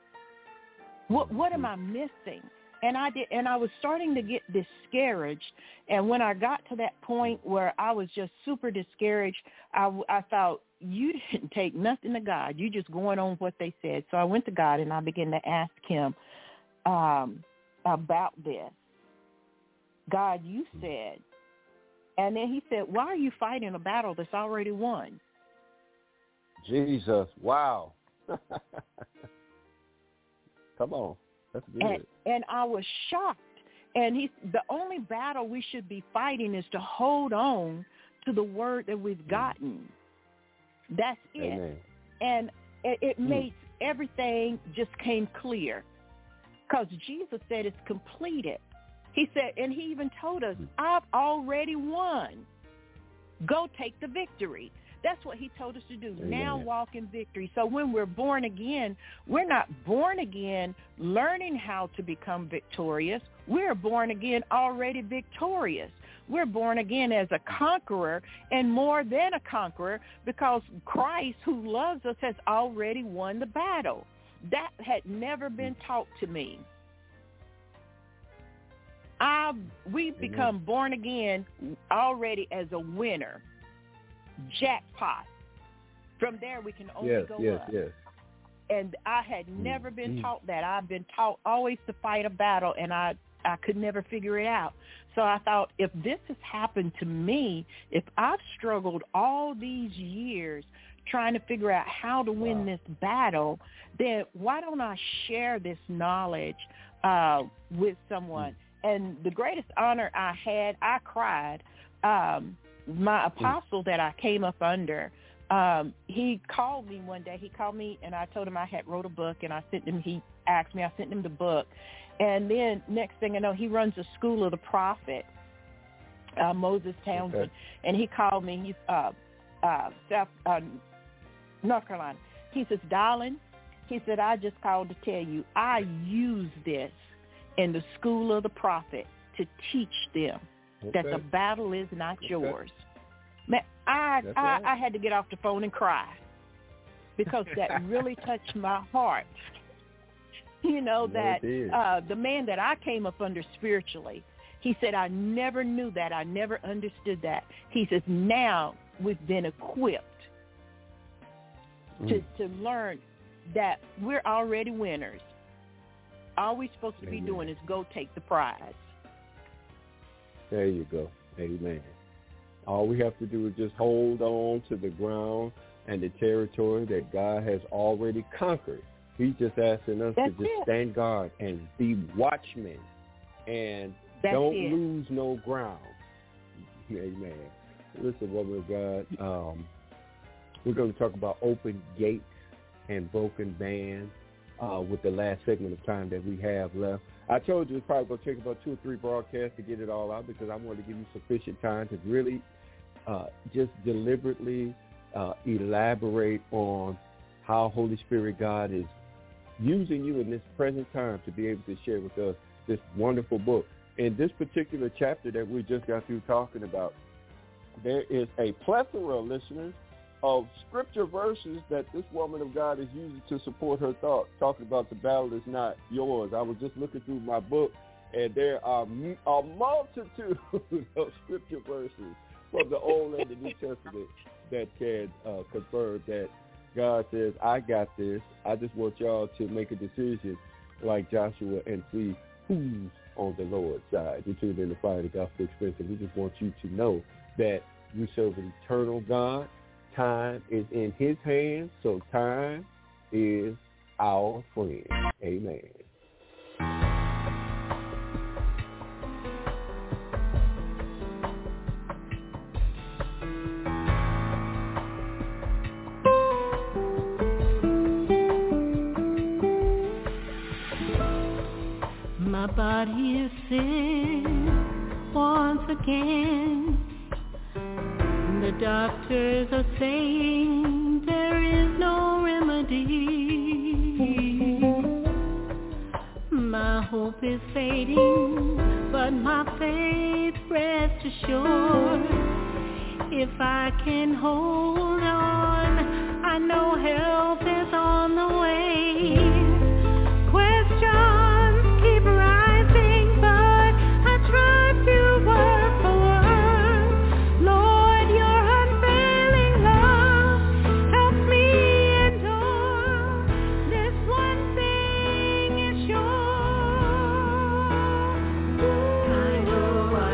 [SPEAKER 3] What what am I missing? And I did, and I was starting to get discouraged. And when I got to that point where I was just super discouraged, I, I thought, you didn't take nothing to God. You just going on what they said. So I went to God and I began to ask Him um, about this. God, you said. And then he said, why are you fighting a battle that's already won?
[SPEAKER 2] Jesus, wow. Come on. That's good.
[SPEAKER 3] And, and I was shocked. And he, the only battle we should be fighting is to hold on to the word that we've gotten. That's it.
[SPEAKER 2] Amen.
[SPEAKER 3] And it, it
[SPEAKER 2] mm.
[SPEAKER 3] makes everything just came clear. Because Jesus said it's completed. He said, and he even told us, I've already won. Go take the victory. That's what he told us to do.
[SPEAKER 2] Amen.
[SPEAKER 3] Now walk in victory. So when we're born again, we're not born again learning how to become victorious. We're born again already victorious. We're born again as a conqueror and more than a conqueror because Christ, who loves us, has already won the battle. That had never been taught to me. I we've become born again already as a winner. Jackpot. From there we can only
[SPEAKER 2] yes,
[SPEAKER 3] go
[SPEAKER 2] yes,
[SPEAKER 3] up.
[SPEAKER 2] Yes, yes.
[SPEAKER 3] And I had never been
[SPEAKER 2] mm.
[SPEAKER 3] taught that. I've been taught always to fight a battle, and I, I could never figure it out. So I thought, if this has happened to me, if I've struggled all these years trying to figure out how to win wow. this battle, then why don't I share this knowledge uh, with someone? Mm. And the greatest honor I had, I cried. Um, my apostle that I came up under, um, he called me one day. He called me, and I told him I had wrote a book, and I sent him, he asked me, I sent him the book. And then next thing I know, he runs a school of the prophet, uh, Moses Townsend, okay. and he called me. He's uh, uh, South, uh, North Carolina. He says, darling, he said, I just called to tell you, I use this in the school of the prophet to teach them okay. that the battle is not okay. yours. Man, I, I, right. I had to get off the phone and cry because that really touched my heart. You know, that uh, the man that I came up under spiritually, he said, I never knew that. I never understood that. He says, now we've been equipped mm. to, to learn that we're already winners. All we're supposed to Amen. Be doing is go take the prize.
[SPEAKER 2] There you go. Amen. All we have to do is just hold on to the ground and the territory that God has already conquered. He's just asking us
[SPEAKER 3] That's
[SPEAKER 2] to just
[SPEAKER 3] it. stand
[SPEAKER 2] guard and be watchmen and
[SPEAKER 3] That's
[SPEAKER 2] don't
[SPEAKER 3] it.
[SPEAKER 2] lose no ground. Amen. Listen, woman of God, um, we're going to talk about open gates and broken bands uh, with the last segment of time that we have left. I told you it's probably going to take about two or three broadcasts to get it all out because I want to give you sufficient time to really uh, just deliberately uh, elaborate on how Holy Spirit God is using you in this present time to be able to share with us this wonderful book. In this particular chapter that we just got through talking about, there is a plethora, listeners, of scripture verses that this woman of God is using to support her thought, talking about the battle is not yours. I was just looking through my book, and there are a multitude of scripture verses from the Old and the New Testament that can uh, confirm that God says, I got this. I just want y'all to make a decision like Joshua and see who's on the Lord's side. You tuned in to Fire the Gospel Express, and we just want you to know that we serve an eternal God. Time is in his hands, so time is our friend. Amen.
[SPEAKER 4] My body is sick once again. The doctors are saying there is no remedy. My hope is fading, but my faith rests assured. If I can hold on, I know help is on the way. Questions keep rising, but I try to work for word. Lord, your unfailing love helps me endure. This one thing is sure. I know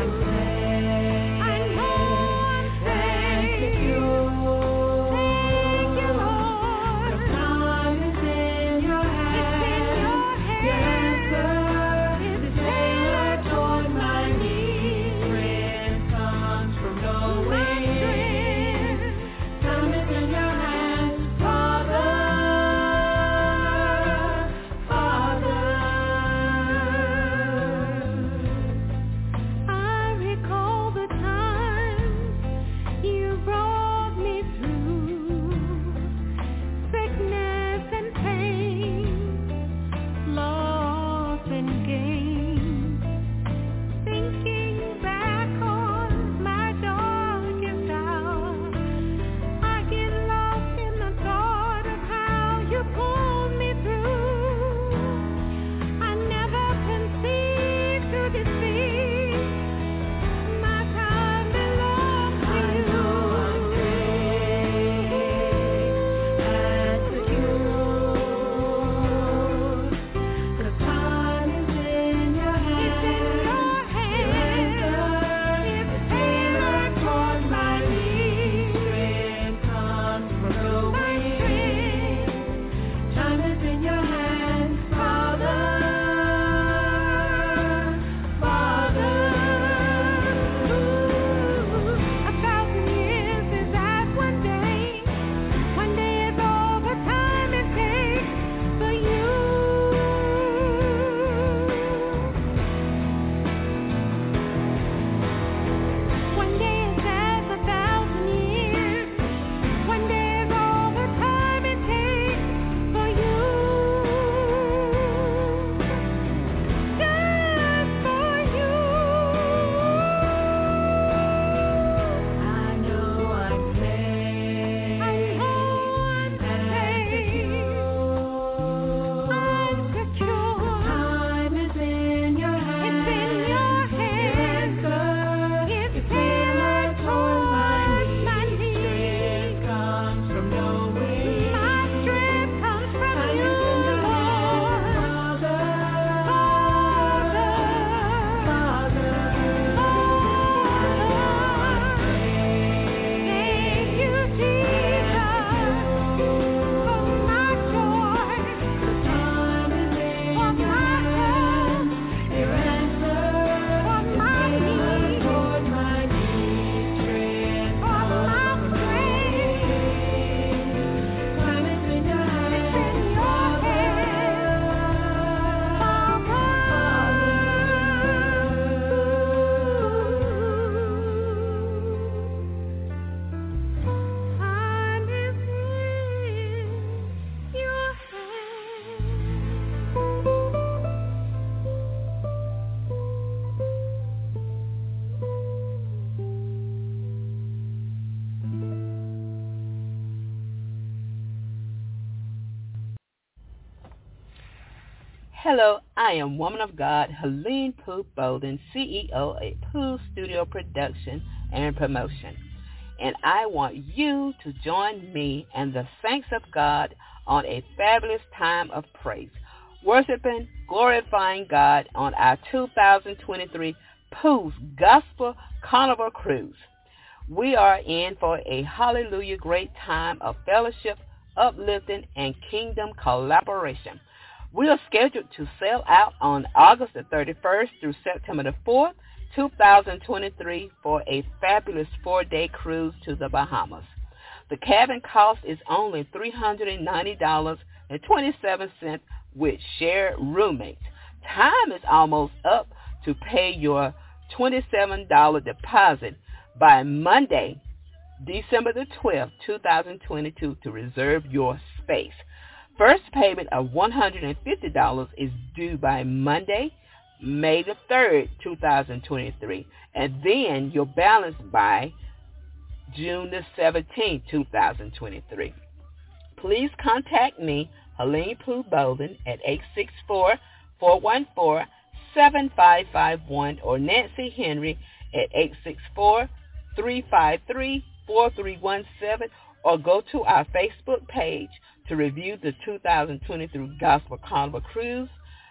[SPEAKER 6] Hello, I am Woman of God, Helene Pooh Bolden, C E O of Pooh Studio Production and Promotion. And I want you to join me and the saints of God on a fabulous time of praise, worshiping, glorifying God on our two thousand twenty-three Pooh's Gospel Carnival Cruise. We are in for a hallelujah great time of fellowship, uplifting, and kingdom collaboration. We are scheduled to sail out on August the thirty-first through September the fourth, two thousand twenty-three for a fabulous four-day cruise to the Bahamas. The cabin cost is only three hundred ninety dollars and twenty-seven cents with shared roommates. Time is almost up to pay your twenty-seven dollars deposit by Monday, December the twelfth, two thousand twenty-two to reserve your space. First payment of one hundred fifty dollars is due by Monday, May the third, two thousand twenty-three, and then your balance by June the seventeenth, two thousand twenty-three. Please contact me, Helene Pooh Bolden, at eight six four, four one four, seven five five one or Nancy Henry at eight six four, three five three, four three one seven, or go to our Facebook page to review the two thousand twenty-three Gospel Carnival Cruise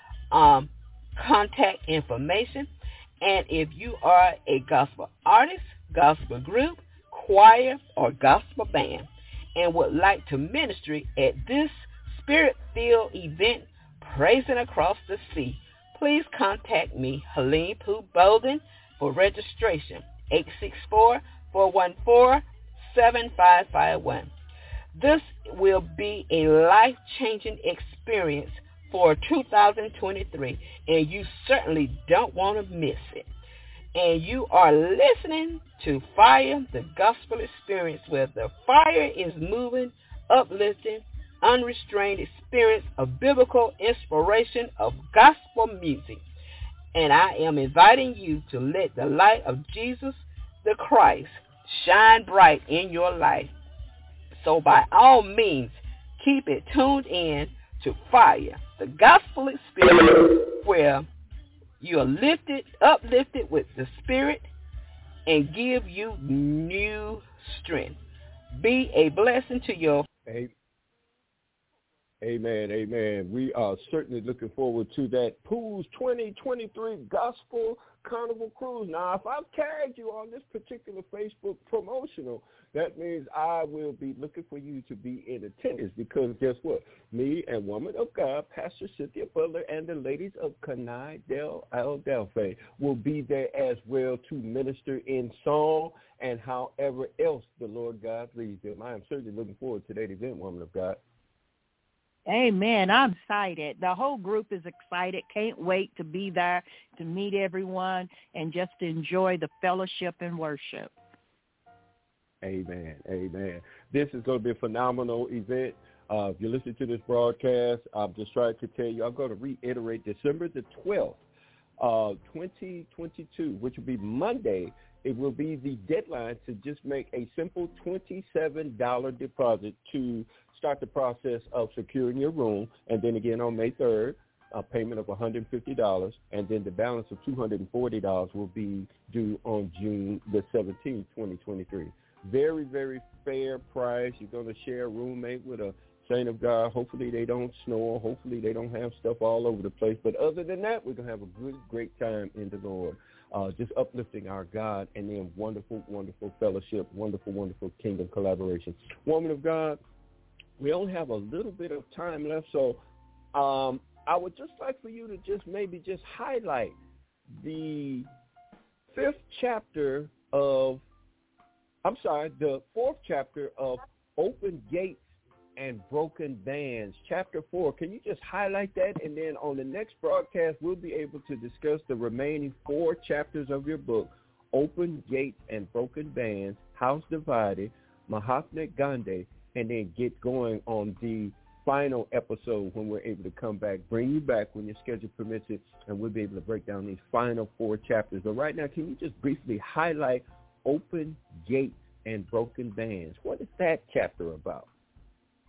[SPEAKER 6] um, contact information. And if you are a gospel artist, gospel group, choir, or gospel band and would like to ministry at this spirit-filled event, Praising Across the Sea, please contact me, Helene Pooh Bolden, for registration, eight six four, four one four, seven five five one. This will be a life-changing experience for two thousand twenty-three, and you certainly don't want to miss it. And you are listening to Fire, the Gospel Experience, where the fire is moving, uplifting, unrestrained experience of biblical inspiration of gospel music. And I am inviting you to let the light of Jesus the Christ shine bright in your life. So by all means, keep it tuned in to Fire, the Gospel Experience, where you are lifted, uplifted with the Spirit and give you new strength. Be a blessing to your
[SPEAKER 2] Amen, amen. We are certainly looking forward to that Pooh's twenty twenty-three Gospel Carnival Cruise. Now, if I've tagged you on this particular Facebook promotional, that means I will be looking for you to be in attendance, because guess what? Me and Woman of God, Pastor Cynthia Butler, and the ladies of Kanai Del Adelphi will be there as well to minister in song and however else the Lord God leads them. I am certainly looking forward to that event, Woman of God.
[SPEAKER 3] Amen. I'm excited. The whole group is excited. Can't wait to be there, to meet everyone, and just enjoy the fellowship and worship.
[SPEAKER 2] Amen. Amen. This is going to be a phenomenal event. Uh, if you listen to this broadcast, I'm just trying to tell you, I'm going to reiterate December the twelfth, uh, twenty twenty-two, which will be Monday. It will be the deadline to just make a simple twenty-seven dollars deposit to start the process of securing your room. And then again on May third, a payment of one hundred fifty dollars, and then the balance of two hundred forty dollars will be due on June the seventeenth, twenty twenty-three. Very, very fair price. You're going to share a roommate with a saint of God. Hopefully they don't snore. Hopefully they don't have stuff all over the place. But other than that, we're going to have a good, great time in the Lord. Uh, just uplifting our God, and then wonderful, wonderful fellowship, wonderful, wonderful kingdom collaboration. Woman of God, we only have a little bit of time left, so um, I would just like for you to just maybe just highlight the fifth chapter of, I'm sorry, the fourth chapter of Open Gates and Broken Bands, chapter four. Can you just highlight that? And then on the next broadcast, we'll be able to discuss the remaining four chapters of your book, Open Gates and Broken Bands, House Divided, Mahatma Gandhi, and then get going on the final episode when we're able to come back, bring you back when your schedule permits it, and we'll be able to break down these final four chapters. But right now, can you just briefly highlight Open Gates and Broken Bands? What is that chapter about?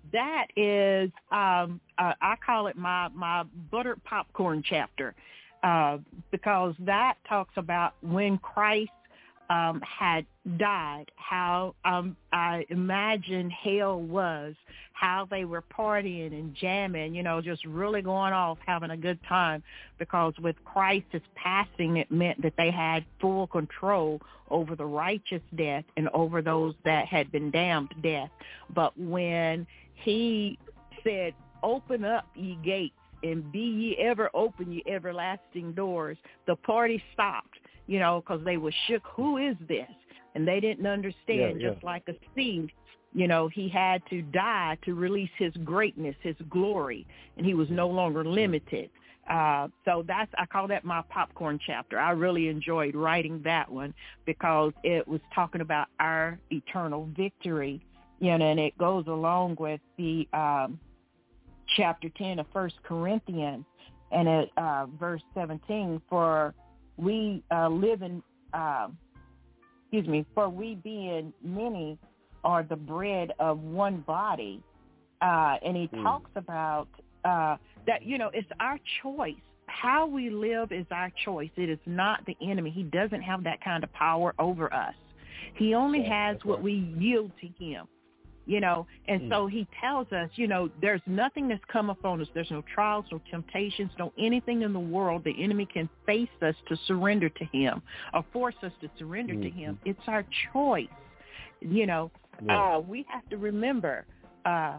[SPEAKER 3] that is, um, uh, I call it my, my buttered popcorn chapter, uh, because that talks about when Christ um, had died, how um, I imagine hell was, how they were partying and jamming, you know, just really going off, having a good time, because with Christ's passing, it meant that they had full control over the righteous death and over those that had been damned to death. But when he said, open up ye gates and be ye ever open ye everlasting doors, the party stopped, you know, because they were shook. Who is this? And they didn't understand, yeah, just yeah. like a seed. You know, he had to die to release his greatness, his glory, and he was no longer limited. Uh, so that's, I call that my popcorn chapter. I really enjoyed writing that one because it was talking about our eternal victory, you know, and it goes along with the um, chapter ten of First Corinthians, and at uh, verse seventeen, for we uh, live in, uh, excuse me, for we being many are the bread of one body. Uh, and he mm. talks about uh, that, you know, it's our choice. How we live is our choice. It is not the enemy. He doesn't have that kind of power over us. He only yeah, has what right. we yield to him, you know. And mm. so he tells us, you know, there's nothing that's come upon us. There's no trials, no temptations, no anything in the world the enemy can face us to surrender to him or force us to surrender mm. to him. It's our choice, you know. Yeah. Uh, we have to remember uh,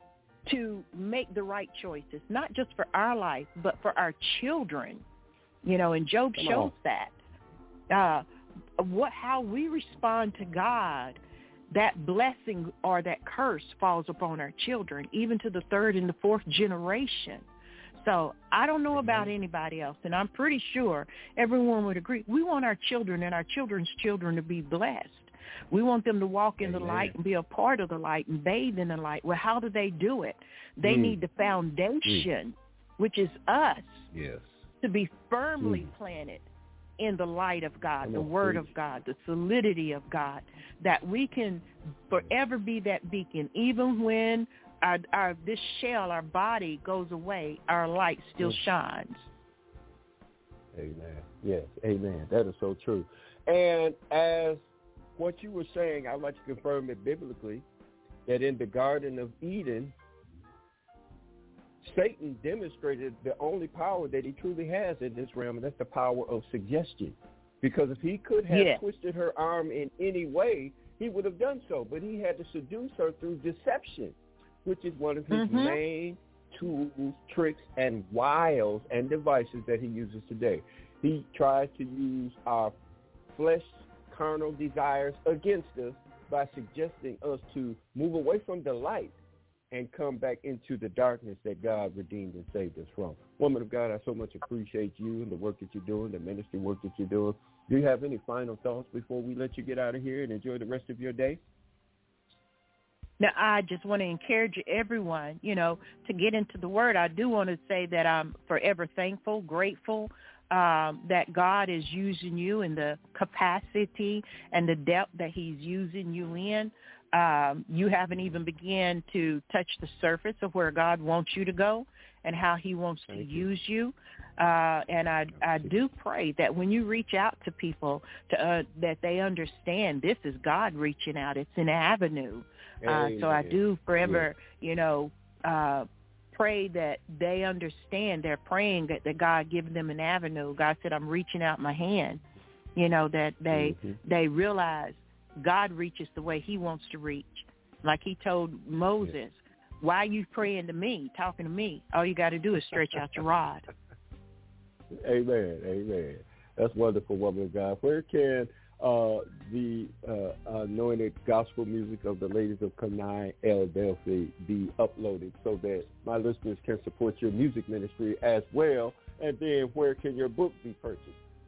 [SPEAKER 3] to make the right choices, not just for our life, but for our children, you know, and Job Come shows on. that. Uh, what, how we respond to God, that blessing or that curse falls upon our children, even to the third and the fourth generation. So I don't know about anybody else, and I'm pretty sure everyone would agree. We want our children and our children's children to be blessed. We want them to walk in Amen. the light and be a part of the light and bathe in the light. Well, how do they do it? They mm. need the foundation, mm. which is us,
[SPEAKER 2] yes.
[SPEAKER 3] to be firmly mm. planted in the light of God, I'm the word preach. of God, the solidity of God, that we can forever be that beacon. Even when our, our this shell, our body goes away, our light still mm. shines.
[SPEAKER 2] Amen. Yes, amen. That is so true. And as what you were saying, I'd like to confirm it biblically, that in the Garden of Eden, Satan demonstrated the only power that he truly has in this realm, and that's the power of suggestion. Because if he could have yeah. twisted her arm in any way, he would have done so. But he had to seduce her through deception, which is one of his mm-hmm. main tools, tricks, and wiles and devices that he uses today. He tries to use our flesh, carnal desires against us by suggesting us to move away from the light and come back into the darkness that God redeemed and saved us from. Woman of God, I so much appreciate you and the work that you're doing, the ministry work that you're doing. Do you have any final thoughts before we let you get out of here and enjoy the rest of your day?
[SPEAKER 3] Now, I just want to encourage everyone, you know, to get into the Word. I do want to say that I'm forever thankful, grateful, Um, that God is using you in the capacity and the depth that he's using you in. Um, you haven't even begun to touch the surface of where God wants you to go and how he wants Thank to you. use you. Uh, and I, I do pray that when you reach out to people, to, uh, that they understand this is God reaching out. It's an avenue. Uh, so I do forever, yeah. you know, uh, pray that they understand. They're praying that, that God gives them an avenue. God said, I'm reaching out my hand, you know, that they mm-hmm. they realize God reaches the way he wants to reach. Like he told Moses, yes. why are you praying to me, talking to me? All you got to do is stretch out your rod.
[SPEAKER 2] Amen, amen. That's wonderful, woman of God. Where can uh, the uh, anointed gospel music of the Ladies of Kanai El Delphi be uploaded so that my listeners can support your music ministry as well? And then where can your book be purchased?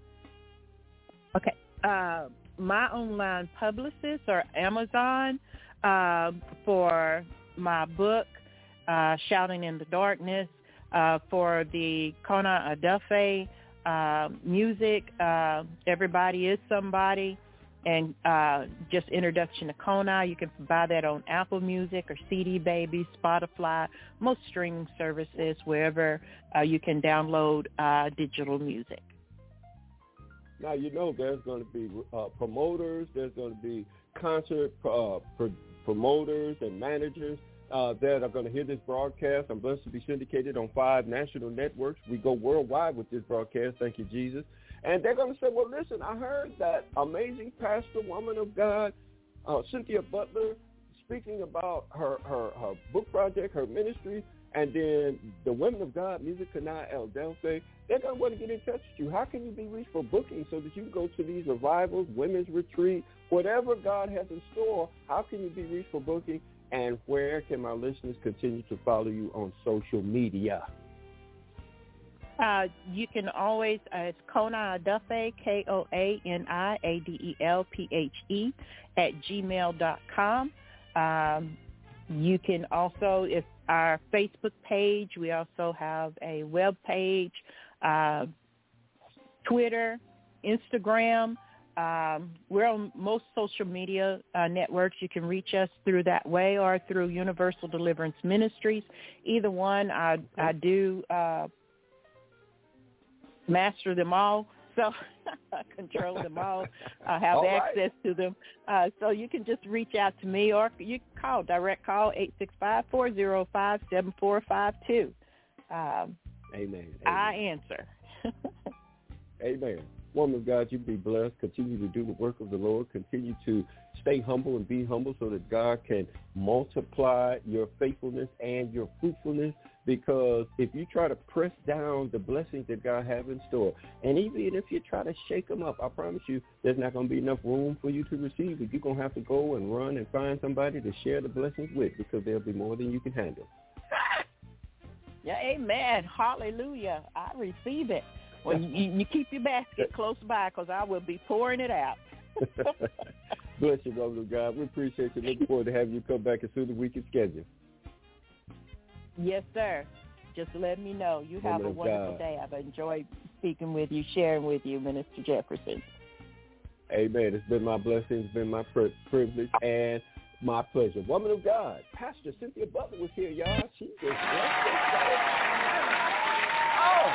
[SPEAKER 3] Okay. Uh, my online publicist or Amazon uh, for my book, uh, Shouting in the Darkness, uh, for the Kona Adelphi Uh, music, uh, Everybody is Somebody, and uh, just Introduction to Kona. You can buy that on Apple Music or C D Baby, Spotify, most streaming services, wherever uh, you can download uh, digital music.
[SPEAKER 2] Now, you know there's going to be uh, promoters, there's going to be concert uh, pro- promoters and managers uh, that are going to hear this broadcast. I'm blessed to be syndicated on five national networks. We go worldwide with this broadcast. Thank you, Jesus. And they're going to say, well, listen, I heard that amazing pastor, woman of God, uh, Cynthia Butler, speaking about her, her, her book project, her ministry, and then the Women of God, Music Kana El Delphi, they're going to want to get in touch with you. How can you be reached for booking so that you can go to these revivals, women's retreat, whatever God has in store? How can you be reached for booking? And where can my listeners continue to follow you on social media?
[SPEAKER 3] Uh, you can always, uh, it's Kona Adefe, K O A N I A D E L P H E, at gmail dot com. Um, you can also, if our Facebook page, we also have a web page, uh, Twitter, Instagram. Um, we're on most social media uh, networks. You can reach us through that way or through Universal Deliverance Ministries. Either one, I, I do uh, master them all, so I control them all. I have
[SPEAKER 2] all
[SPEAKER 3] access
[SPEAKER 2] right.
[SPEAKER 3] to them. Uh, so you can just reach out to me, or you can call, direct call, eight six five, four zero five, seven four five two. Um,
[SPEAKER 2] Amen. Amen.
[SPEAKER 3] I answer.
[SPEAKER 2] Amen. Woman of God, you be blessed. Continue to do the work of the Lord. Continue to stay humble and be humble so that God can multiply your faithfulness and your fruitfulness. Because if you try to press down the blessings that God has in store, and even if you try to shake them up, I promise you there's not going to be enough room for you to receive it. You're going to have to go and run and find somebody to share the blessings with, because there'll be more than you can handle.
[SPEAKER 3] Yeah, amen. Hallelujah. I receive it. Well, you, you keep your basket close by, because I will be pouring it out.
[SPEAKER 2] Bless you, woman of God. We appreciate you. Looking forward to having you come back as soon as we can schedule.
[SPEAKER 3] Yes, sir. Just let me know. You have
[SPEAKER 2] Woman
[SPEAKER 3] a
[SPEAKER 2] of
[SPEAKER 3] wonderful
[SPEAKER 2] God.
[SPEAKER 3] day. I've enjoyed speaking with you, sharing with you, Minister Jefferson.
[SPEAKER 2] Amen. It's been my blessing. It's been my pri- privilege and my pleasure. Woman of God, Pastor Cynthia Butler was here, y'all. She just blessed us. Oh!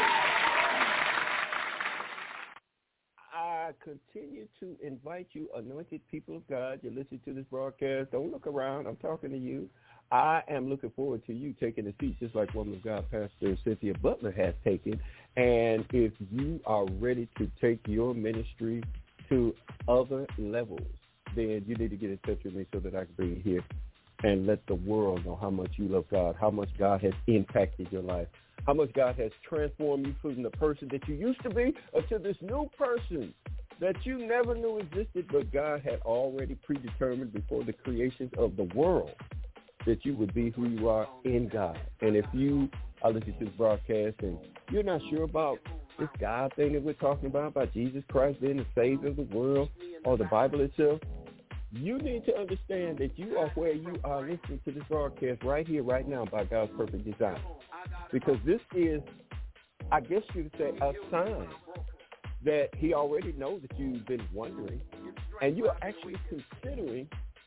[SPEAKER 2] I continue to invite you, anointed people of God. You listen to this broadcast. Don't look around. I'm talking to you. I am looking forward to you taking a seat, just like Woman of God, Pastor Cynthia Butler has taken. And if you are ready to take your ministry to other levels, then you need to get in touch with me so that I can bring you here and let the world know how much you love God, how much God has impacted your life, how much God has transformed you from the person that you used to be to this new person that you never knew existed, but God had already predetermined before the creation of the world that you would be who you are in God. And if you are listening to this broadcast and you're not sure about this God thing that we're talking about, about Jesus Christ being the Savior of the world or the Bible itself, you need to understand that you are where you are listening to this broadcast right here, right now, by God's perfect design. Because this is, I guess you could say, a sign that he already knows that you've been wondering, and you are actually considering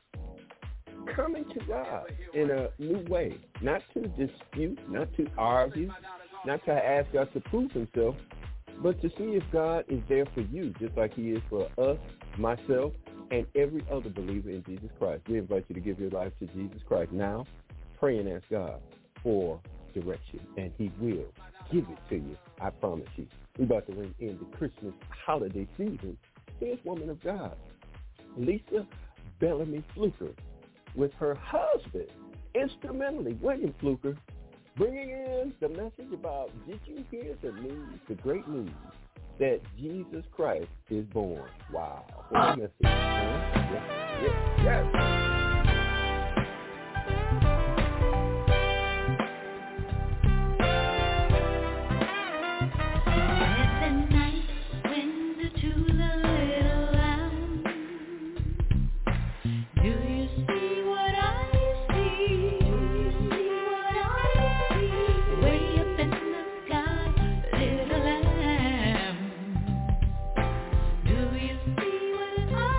[SPEAKER 2] coming to God in a new way, not to dispute, not to argue, not to ask God to prove himself, but to see if God is there for you, just like he is for us, myself, and every other believer in Jesus Christ. We invite you to give your life to Jesus Christ now. Pray and ask God for direction, and he will give it to you. I promise you. We're about to ring in the Christmas holiday season. Here's Woman of God, Lisa Bellamy Fluker, with her husband, instrumentally, William Fluker, bringing in the message about, did you hear the news, the great news, that Jesus Christ is born? Wow. What a message. Huh? Yes, yes, yes.
[SPEAKER 7] Do you see what I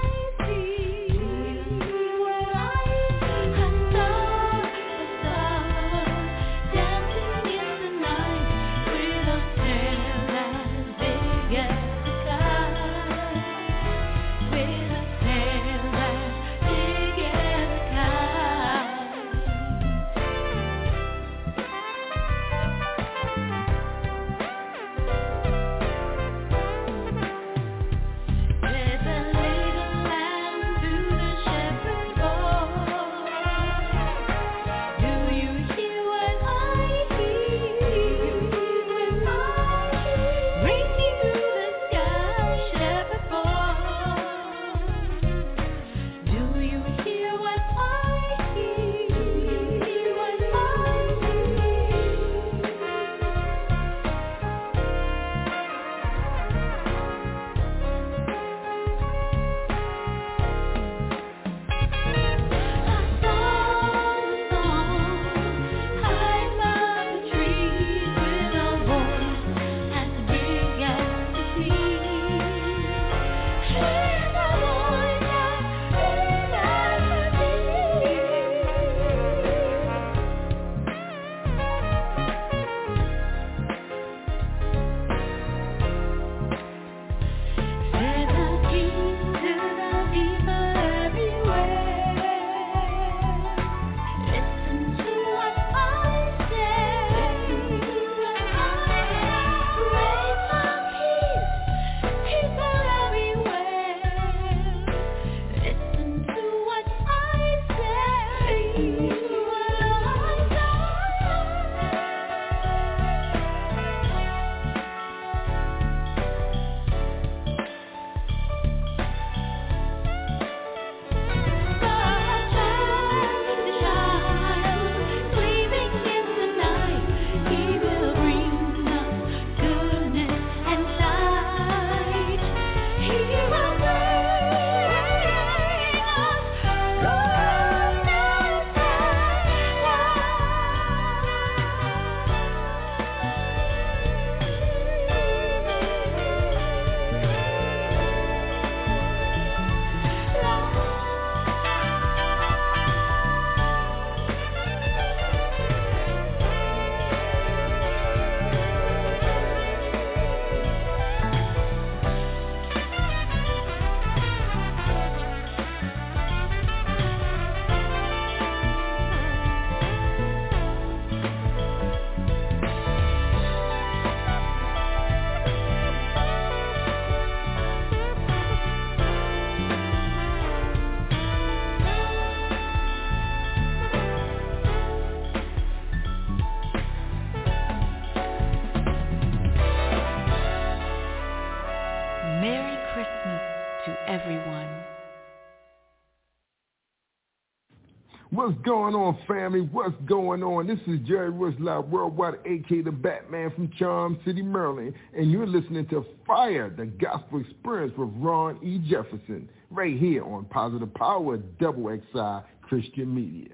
[SPEAKER 7] What's going on, family? What's going on? This is Jerry Woods Live Worldwide, a k a the Batman from Charm City, Maryland, and you're listening to Fire, the Gospel Experience with Ron E. Jefferson, right here on Positive Power, Double X I Christian Media.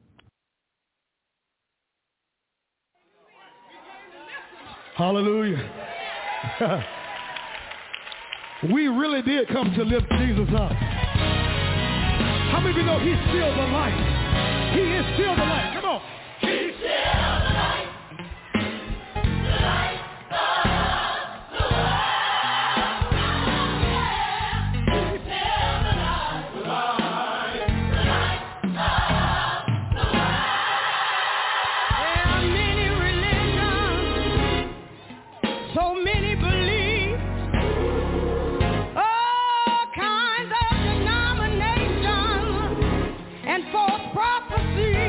[SPEAKER 8] Hallelujah. We really did come to lift Jesus up. How many of you know he's still the light? He is still the light. Come on. He's still the light. The light of the world. He's still the light. The light. The light of the world. There are many religions, so many beliefs, all kinds of denominations and false prophecies.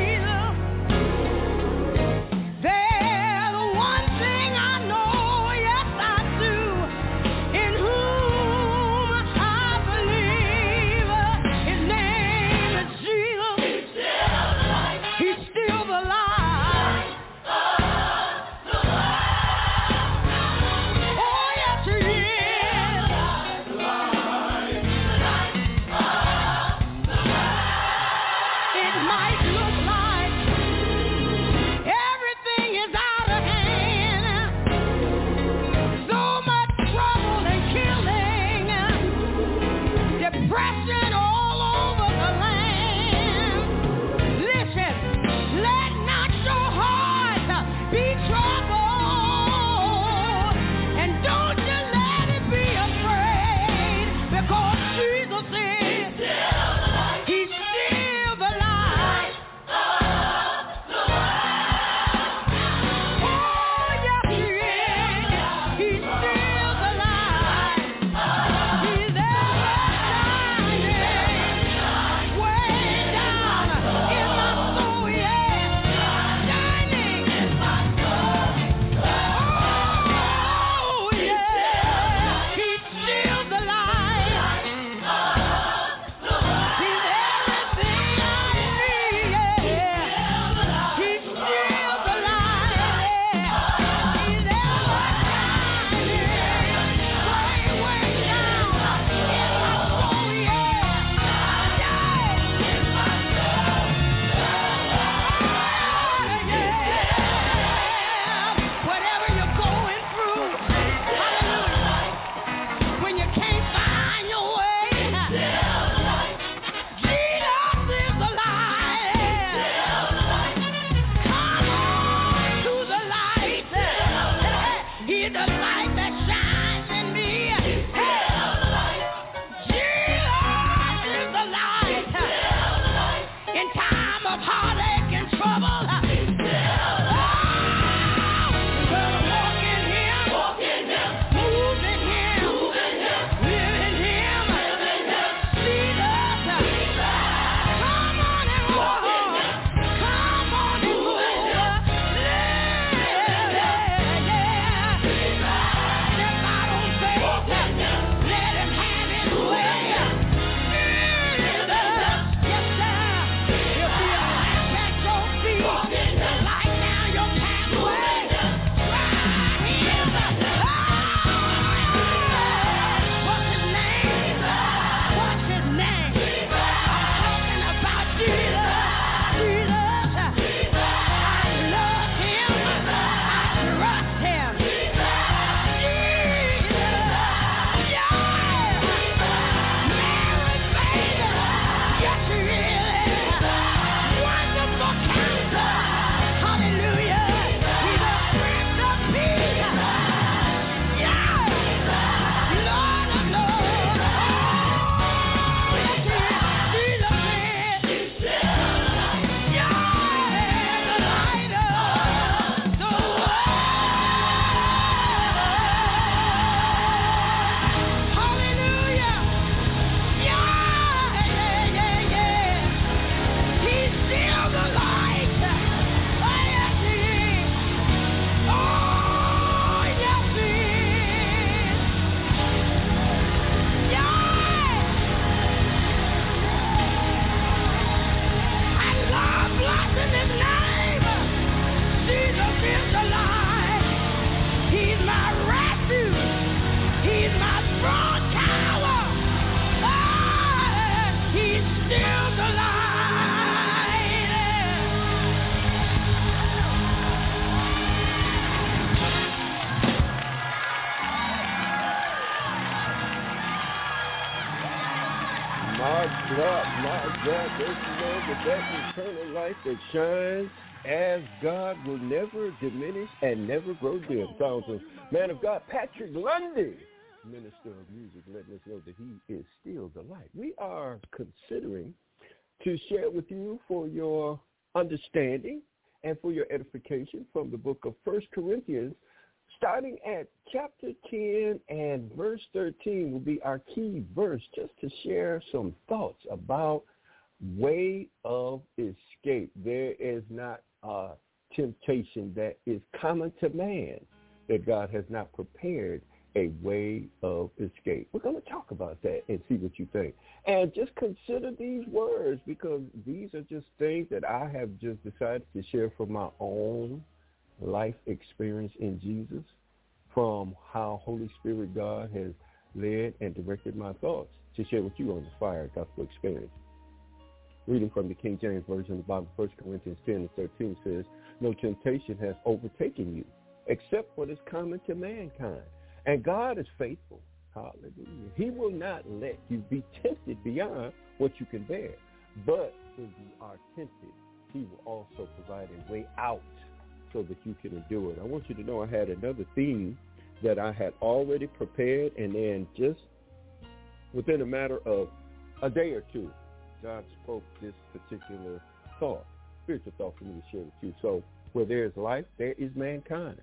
[SPEAKER 2] God, my God, don't you know that that eternal light that shines as God will never diminish and never grow dim? Sounds of man of God, Patrick Lundy, minister of music, letting us know that he is still the light. We are considering to share with you for your understanding and for your edification from the book of First Corinthians, starting at chapter ten and verse thirteen will be our key verse, just to share some thoughts about way of escape. There is not a temptation that is common to man that God has not prepared a way of escape. We're going to talk about that and see what you think. And just consider these words, because these are just things that I have just decided to share from my own life experience in Jesus, from how Holy Spirit God has led and directed my thoughts to share with you on the Fire Gospel Experience. Reading from the King James Version of the Bible, First Corinthians ten and thirteen says, no temptation has overtaken you except what is common to mankind. And God is faithful. Hallelujah. He will not let you be tempted beyond what you can bear. But when you are tempted, he will also provide a way out so that you can endure it. I want you to know I had another theme that I had already prepared, and then just within a matter of a day or two, God spoke this particular thought, spiritual thought for me to share with you. So where there is life, there is mankind.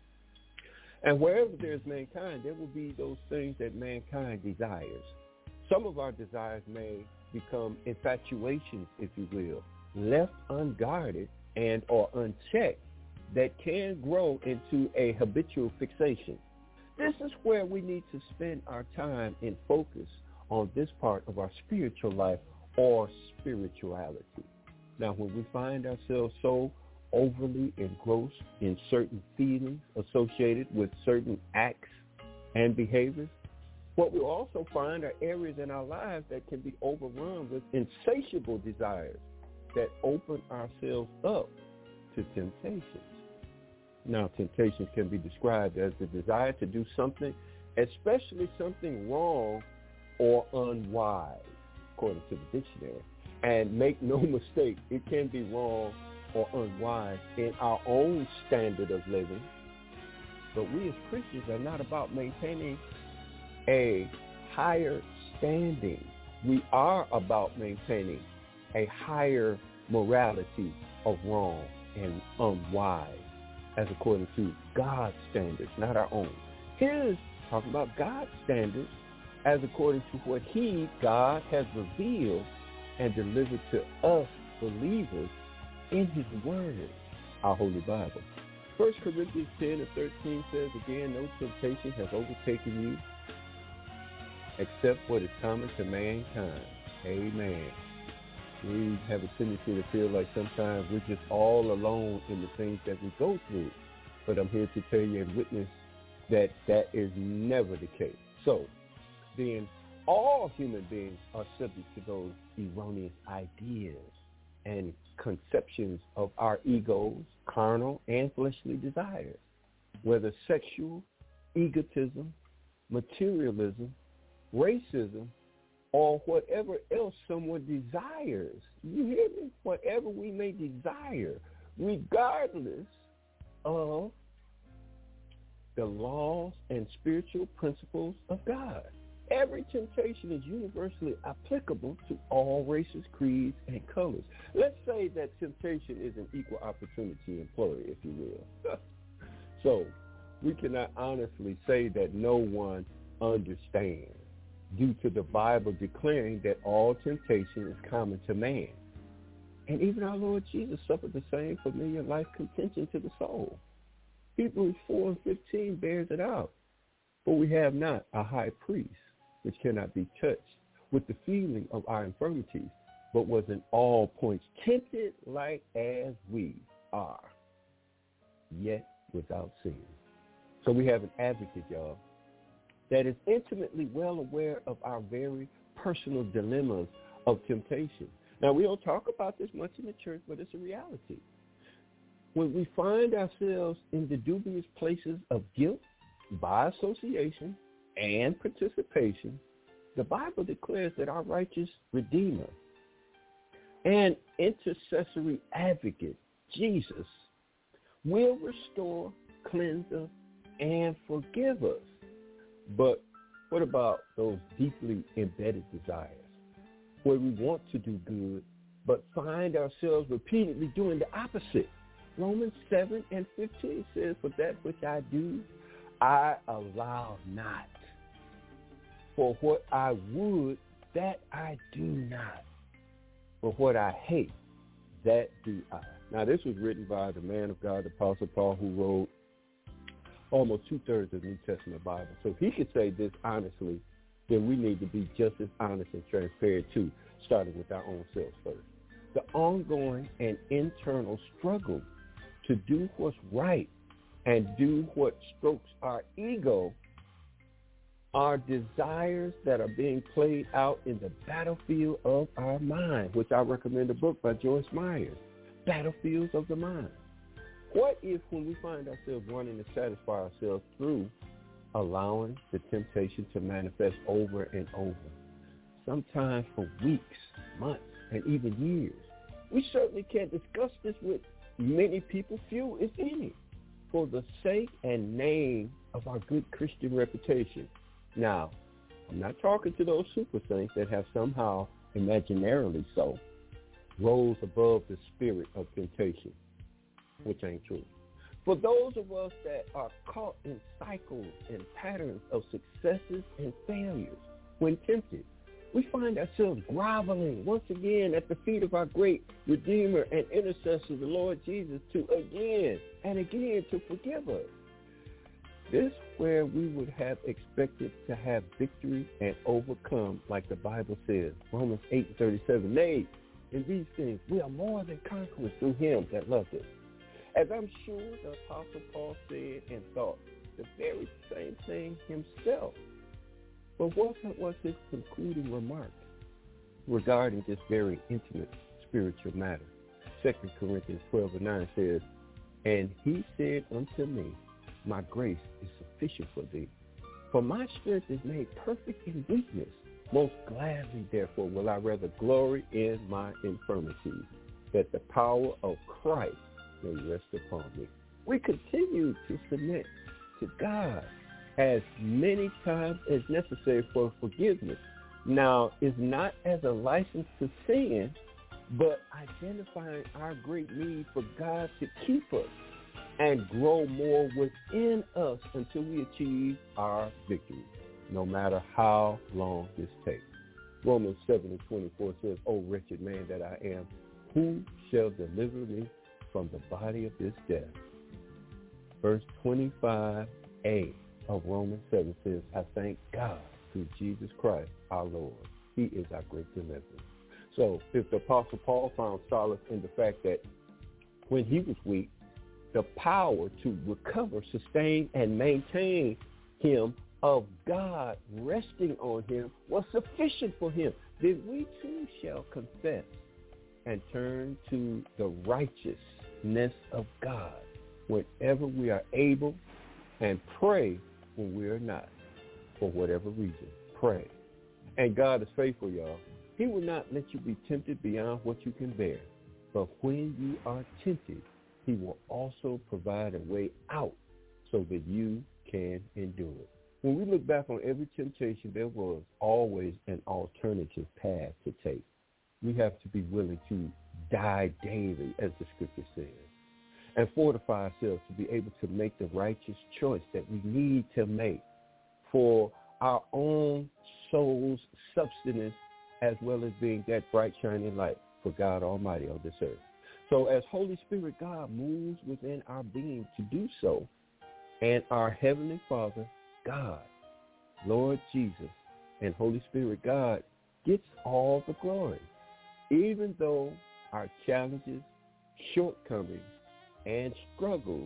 [SPEAKER 2] And wherever there is mankind, there will be those things that mankind desires. Some of our desires may become infatuations, if you will, left unguarded and or unchecked, that can grow into a habitual fixation. This is where we need to spend our time and focus on this part of our spiritual life or spirituality. Now, when we find ourselves so overly engrossed in certain feelings associated with certain acts and behaviors, what we'll also find are areas in our lives that can be overrun with insatiable desires that open ourselves up to temptations. Now, temptations can be described as the desire to do something, especially something wrong or unwise, according to the dictionary. And make no mistake, it can be wrong or unwise in our own standard of living. But we as Christians are not about maintaining a higher standing. We are about maintaining a higher morality of wrong and unwise, as according to God's standards, not our own. Here's talking about God's standards as according to what he, God, has revealed and delivered to us believers in his word, our Holy Bible. First Corinthians ten and thirteen says, again, no temptation has overtaken you except what is common to mankind. Amen. We have a tendency to feel like sometimes we're just all alone in the things that we go through. But I'm here to tell you and witness that that is never the case. So, then all human beings are subject to those erroneous ideas and conceptions of our egos, carnal and fleshly desires, whether sexual, egotism, materialism, racism, or whatever else someone desires. You hear me? Whatever we may desire, regardless of the laws and spiritual principles of God. Every temptation is universally applicable to all races, creeds, and colors. Let's say that temptation is an equal opportunity employer, if you will. So we cannot honestly say that no one understands, due to the Bible declaring that all temptation is common to man. And even our Lord Jesus suffered the same familiar life contention to the soul. Hebrews four and fifteen bears it out. For we have not a high priest which cannot be touched with the feeling of our infirmities, but was in all points tempted like as we are, yet without sin. So we have an advocate, y'all, that is intimately well aware of our very personal dilemmas of temptation. Now, we don't talk about this much in the church, but it's a reality. When we find ourselves in the dubious places of guilt by association and participation, the Bible declares that our righteous Redeemer and intercessory advocate, Jesus, will restore, cleanse us, and forgive us. But what about those deeply embedded desires where we want to do good but find ourselves repeatedly doing the opposite? Romans seven and fifteen says, for that which I do, I allow not. For what I would, that I do not. For what I hate, that do I. Now, this was written by the man of God, the Apostle Paul, who wrote almost two-thirds of the New Testament Bible. So if he could say this honestly, then we need to be just as honest and transparent too, starting with our own selves first. The ongoing and internal struggle to do what's right and do what strokes our ego are desires that are being played out in the battlefield of our mind, which I recommend a book by Joyce Myers, Battlefields of the Mind. What if when we find ourselves wanting to satisfy ourselves through allowing the temptation to manifest over and over, sometimes for weeks, months, and even years? We certainly can't discuss this with many people, few if any, for the sake and name of our good Christian reputation. Now, I'm not talking to those super saints that have somehow, imaginarily so, rose above the spirit of temptation, which ain't true. For those of us that are caught in cycles and patterns of successes and failures when tempted, we find ourselves groveling once again at the feet of our great Redeemer and Intercessor, the Lord Jesus, to again and again to forgive us. This where we would have expected to have victory and overcome, like the Bible says, Romans eight and thirty-seven. Nay, in these things we are more than conquerors through him that loved us. As I'm sure the Apostle Paul said and thought the very same thing himself. But what was his concluding remark regarding this very intimate spiritual matter? Second Corinthians twelve and nine says, and he said unto me, my grace is sufficient for thee, for my strength is made perfect in weakness. Most gladly, therefore, will I rather glory in my infirmities, that the power of Christ may rest upon me. We continue to submit to God as many times as necessary for forgiveness. Now, it's not as a license to sin, but identifying our great need for God to keep us and grow more within us until we achieve our victory, no matter how long this takes. Romans seven and twenty-four says, O wretched man that I am, who shall deliver me from the body of this death? Verse twenty-five a of Romans seven says, I thank God through Jesus Christ our Lord. He is our great deliverer. So if the Apostle Paul found solace in the fact that when he was weak, the power to recover, sustain, and maintain him of God resting on him was sufficient for him, then we too shall confess and turn to the righteousness of God whenever we are able, and pray when we are not, for whatever reason. Pray. And God is faithful, y'all. He will not let you be tempted beyond what you can bear. But when you are tempted, he will also provide a way out so that you can endure it. When we look back on every temptation, there was always an alternative path to take. We have to be willing to die daily, as the scripture says, and fortify ourselves to be able to make the righteous choice that we need to make for our own soul's substance, as well as being that bright shining light for God Almighty on this earth. So as Holy Spirit God moves within our being to do so, and our Heavenly Father, God, Lord Jesus, and Holy Spirit God gets all the glory, even though our challenges, shortcomings, and struggles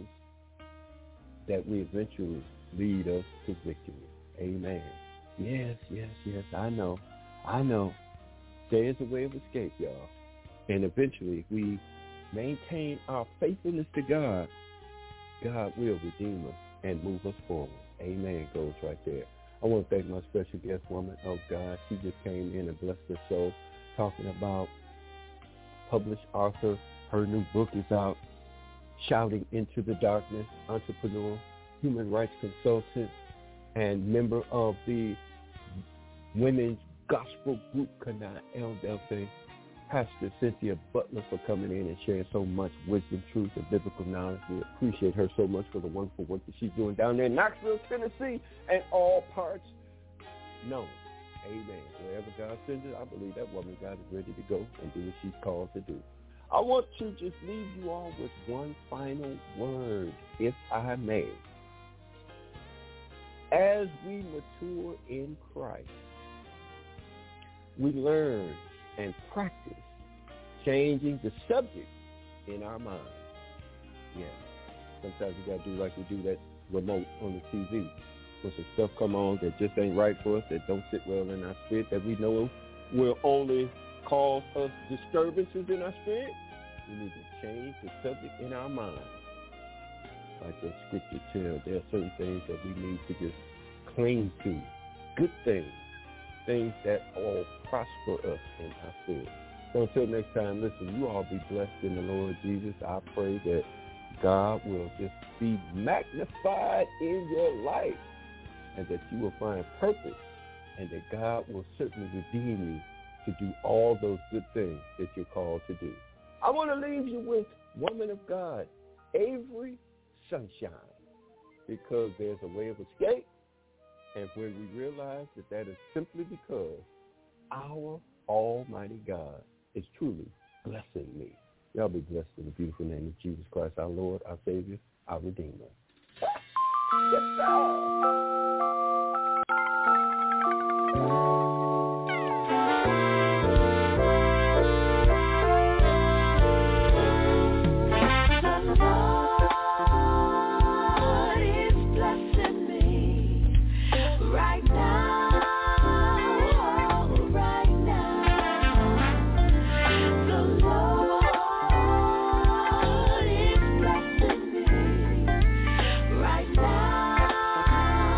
[SPEAKER 2] that we eventually lead us to victory. Amen. Yes, yes, yes, I know. I know. There is a way of escape, y'all. And eventually, if we maintain our faithfulness to God, God will redeem us and move us forward. Amen goes right there. I want to thank my special guest woman of God. She just came in and blessed her soul, talking about published author. Her new book is out, Shouting into the Darkness, entrepreneur, human rights consultant, and member of the Women's Gospel Group, Kana El Delphi. Pastor Cynthia Butler for coming in and sharing so much wisdom, truth, and biblical knowledge. We appreciate her so much for the wonderful work that she's doing down there in Knoxville, Tennessee, and all parts known. Amen. Wherever God sends her, I believe that woman of God is ready to go and do what she's called to do. I want to just leave you all with one final word, if I may. As we mature in Christ, we learn and practice changing the subject in our mind. Yeah. Sometimes we got to do like we do that remote on the T V. When some stuff come on that just ain't right for us, that don't sit well in our spirit, that we know will only cause us disturbances in our spirit, we need to change the subject in our mind. Like the scripture tells, there are certain things that we need to just cling to. Good things. Things that all prosper us in our spirit. So until next time, listen, you all be blessed in the Lord Jesus. I pray that God will just be magnified in your life and that you will find purpose and that God will certainly redeem you to do all those good things that you're called to do. I want to leave you with woman of God, Avery Sunshine, because there's a way of escape. And when we realize that that is simply because our Almighty God is truly blessing me. Y'all be blessed in the beautiful name of Jesus Christ, our Lord, our Savior, our Redeemer. Yes, sir.
[SPEAKER 9] Right now.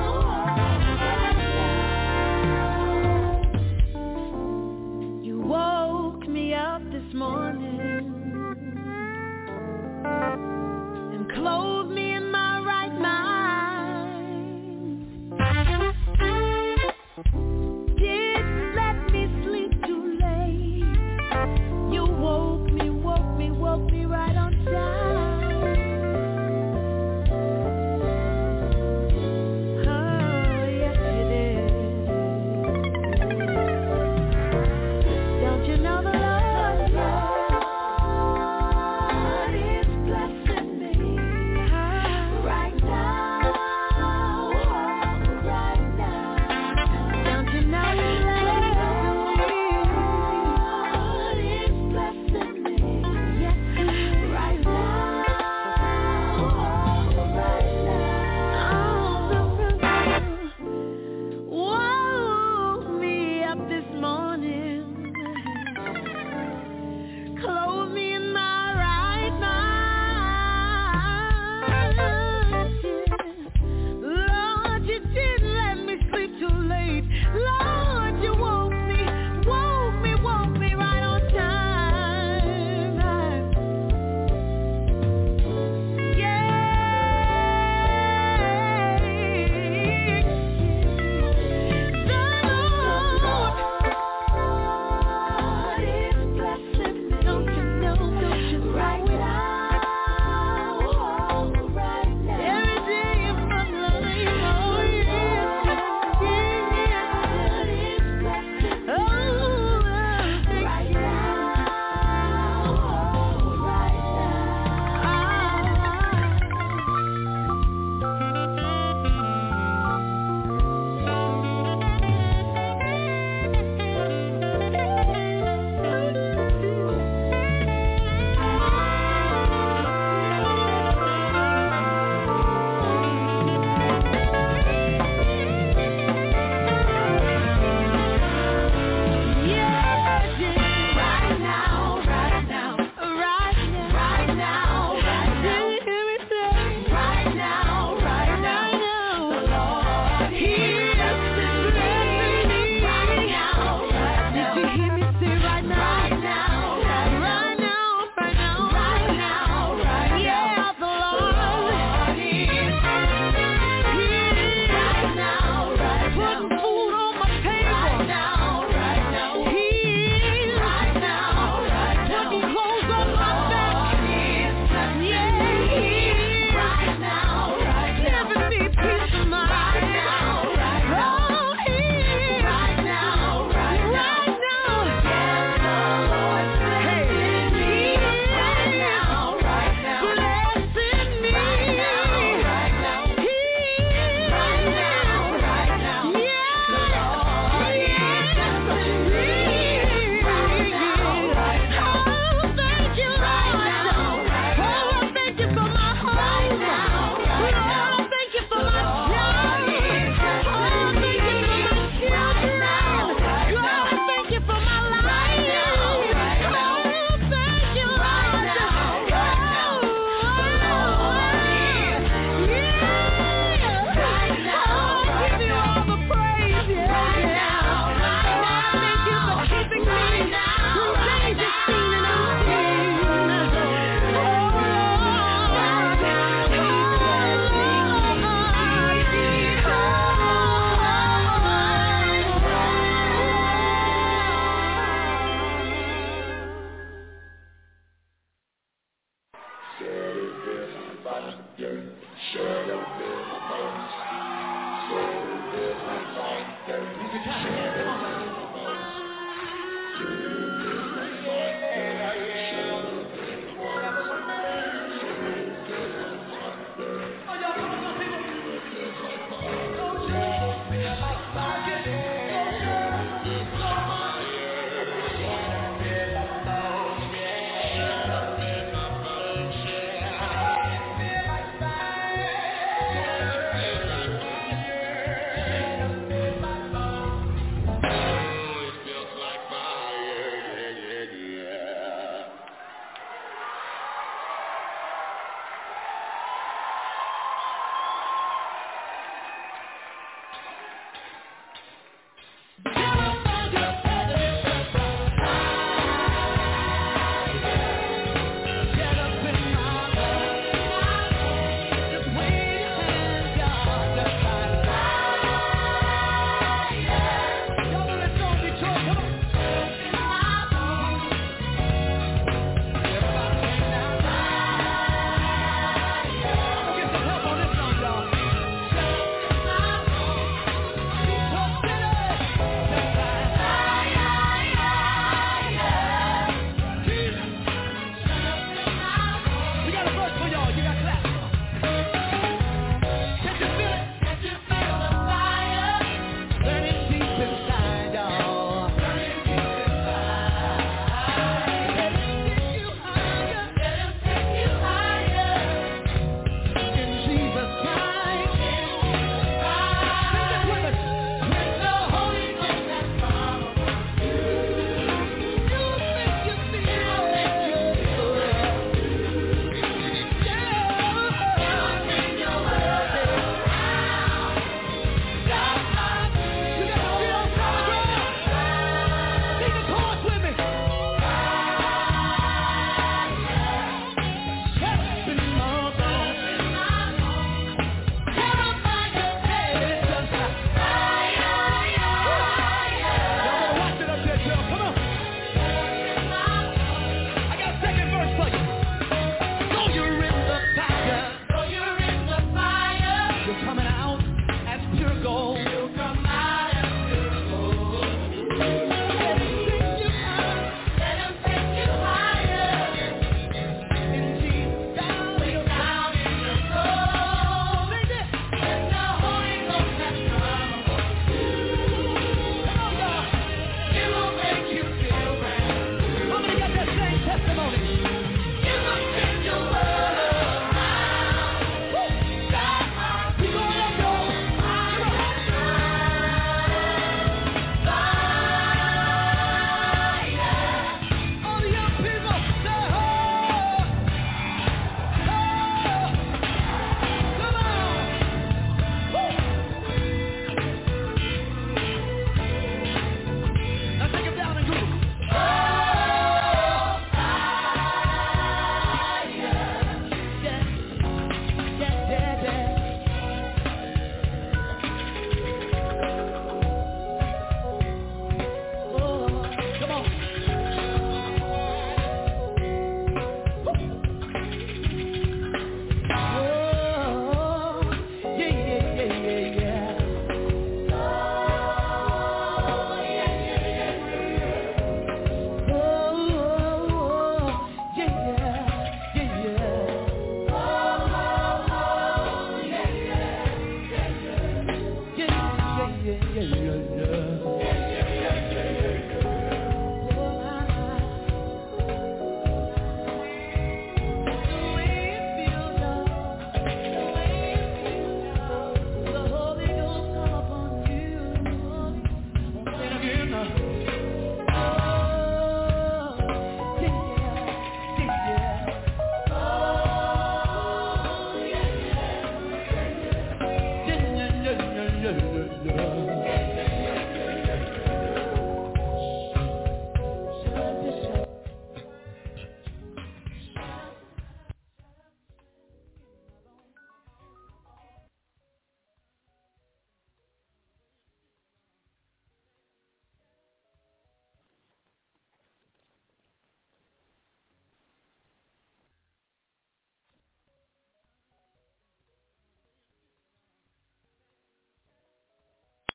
[SPEAKER 9] yeah, yeah, yeah.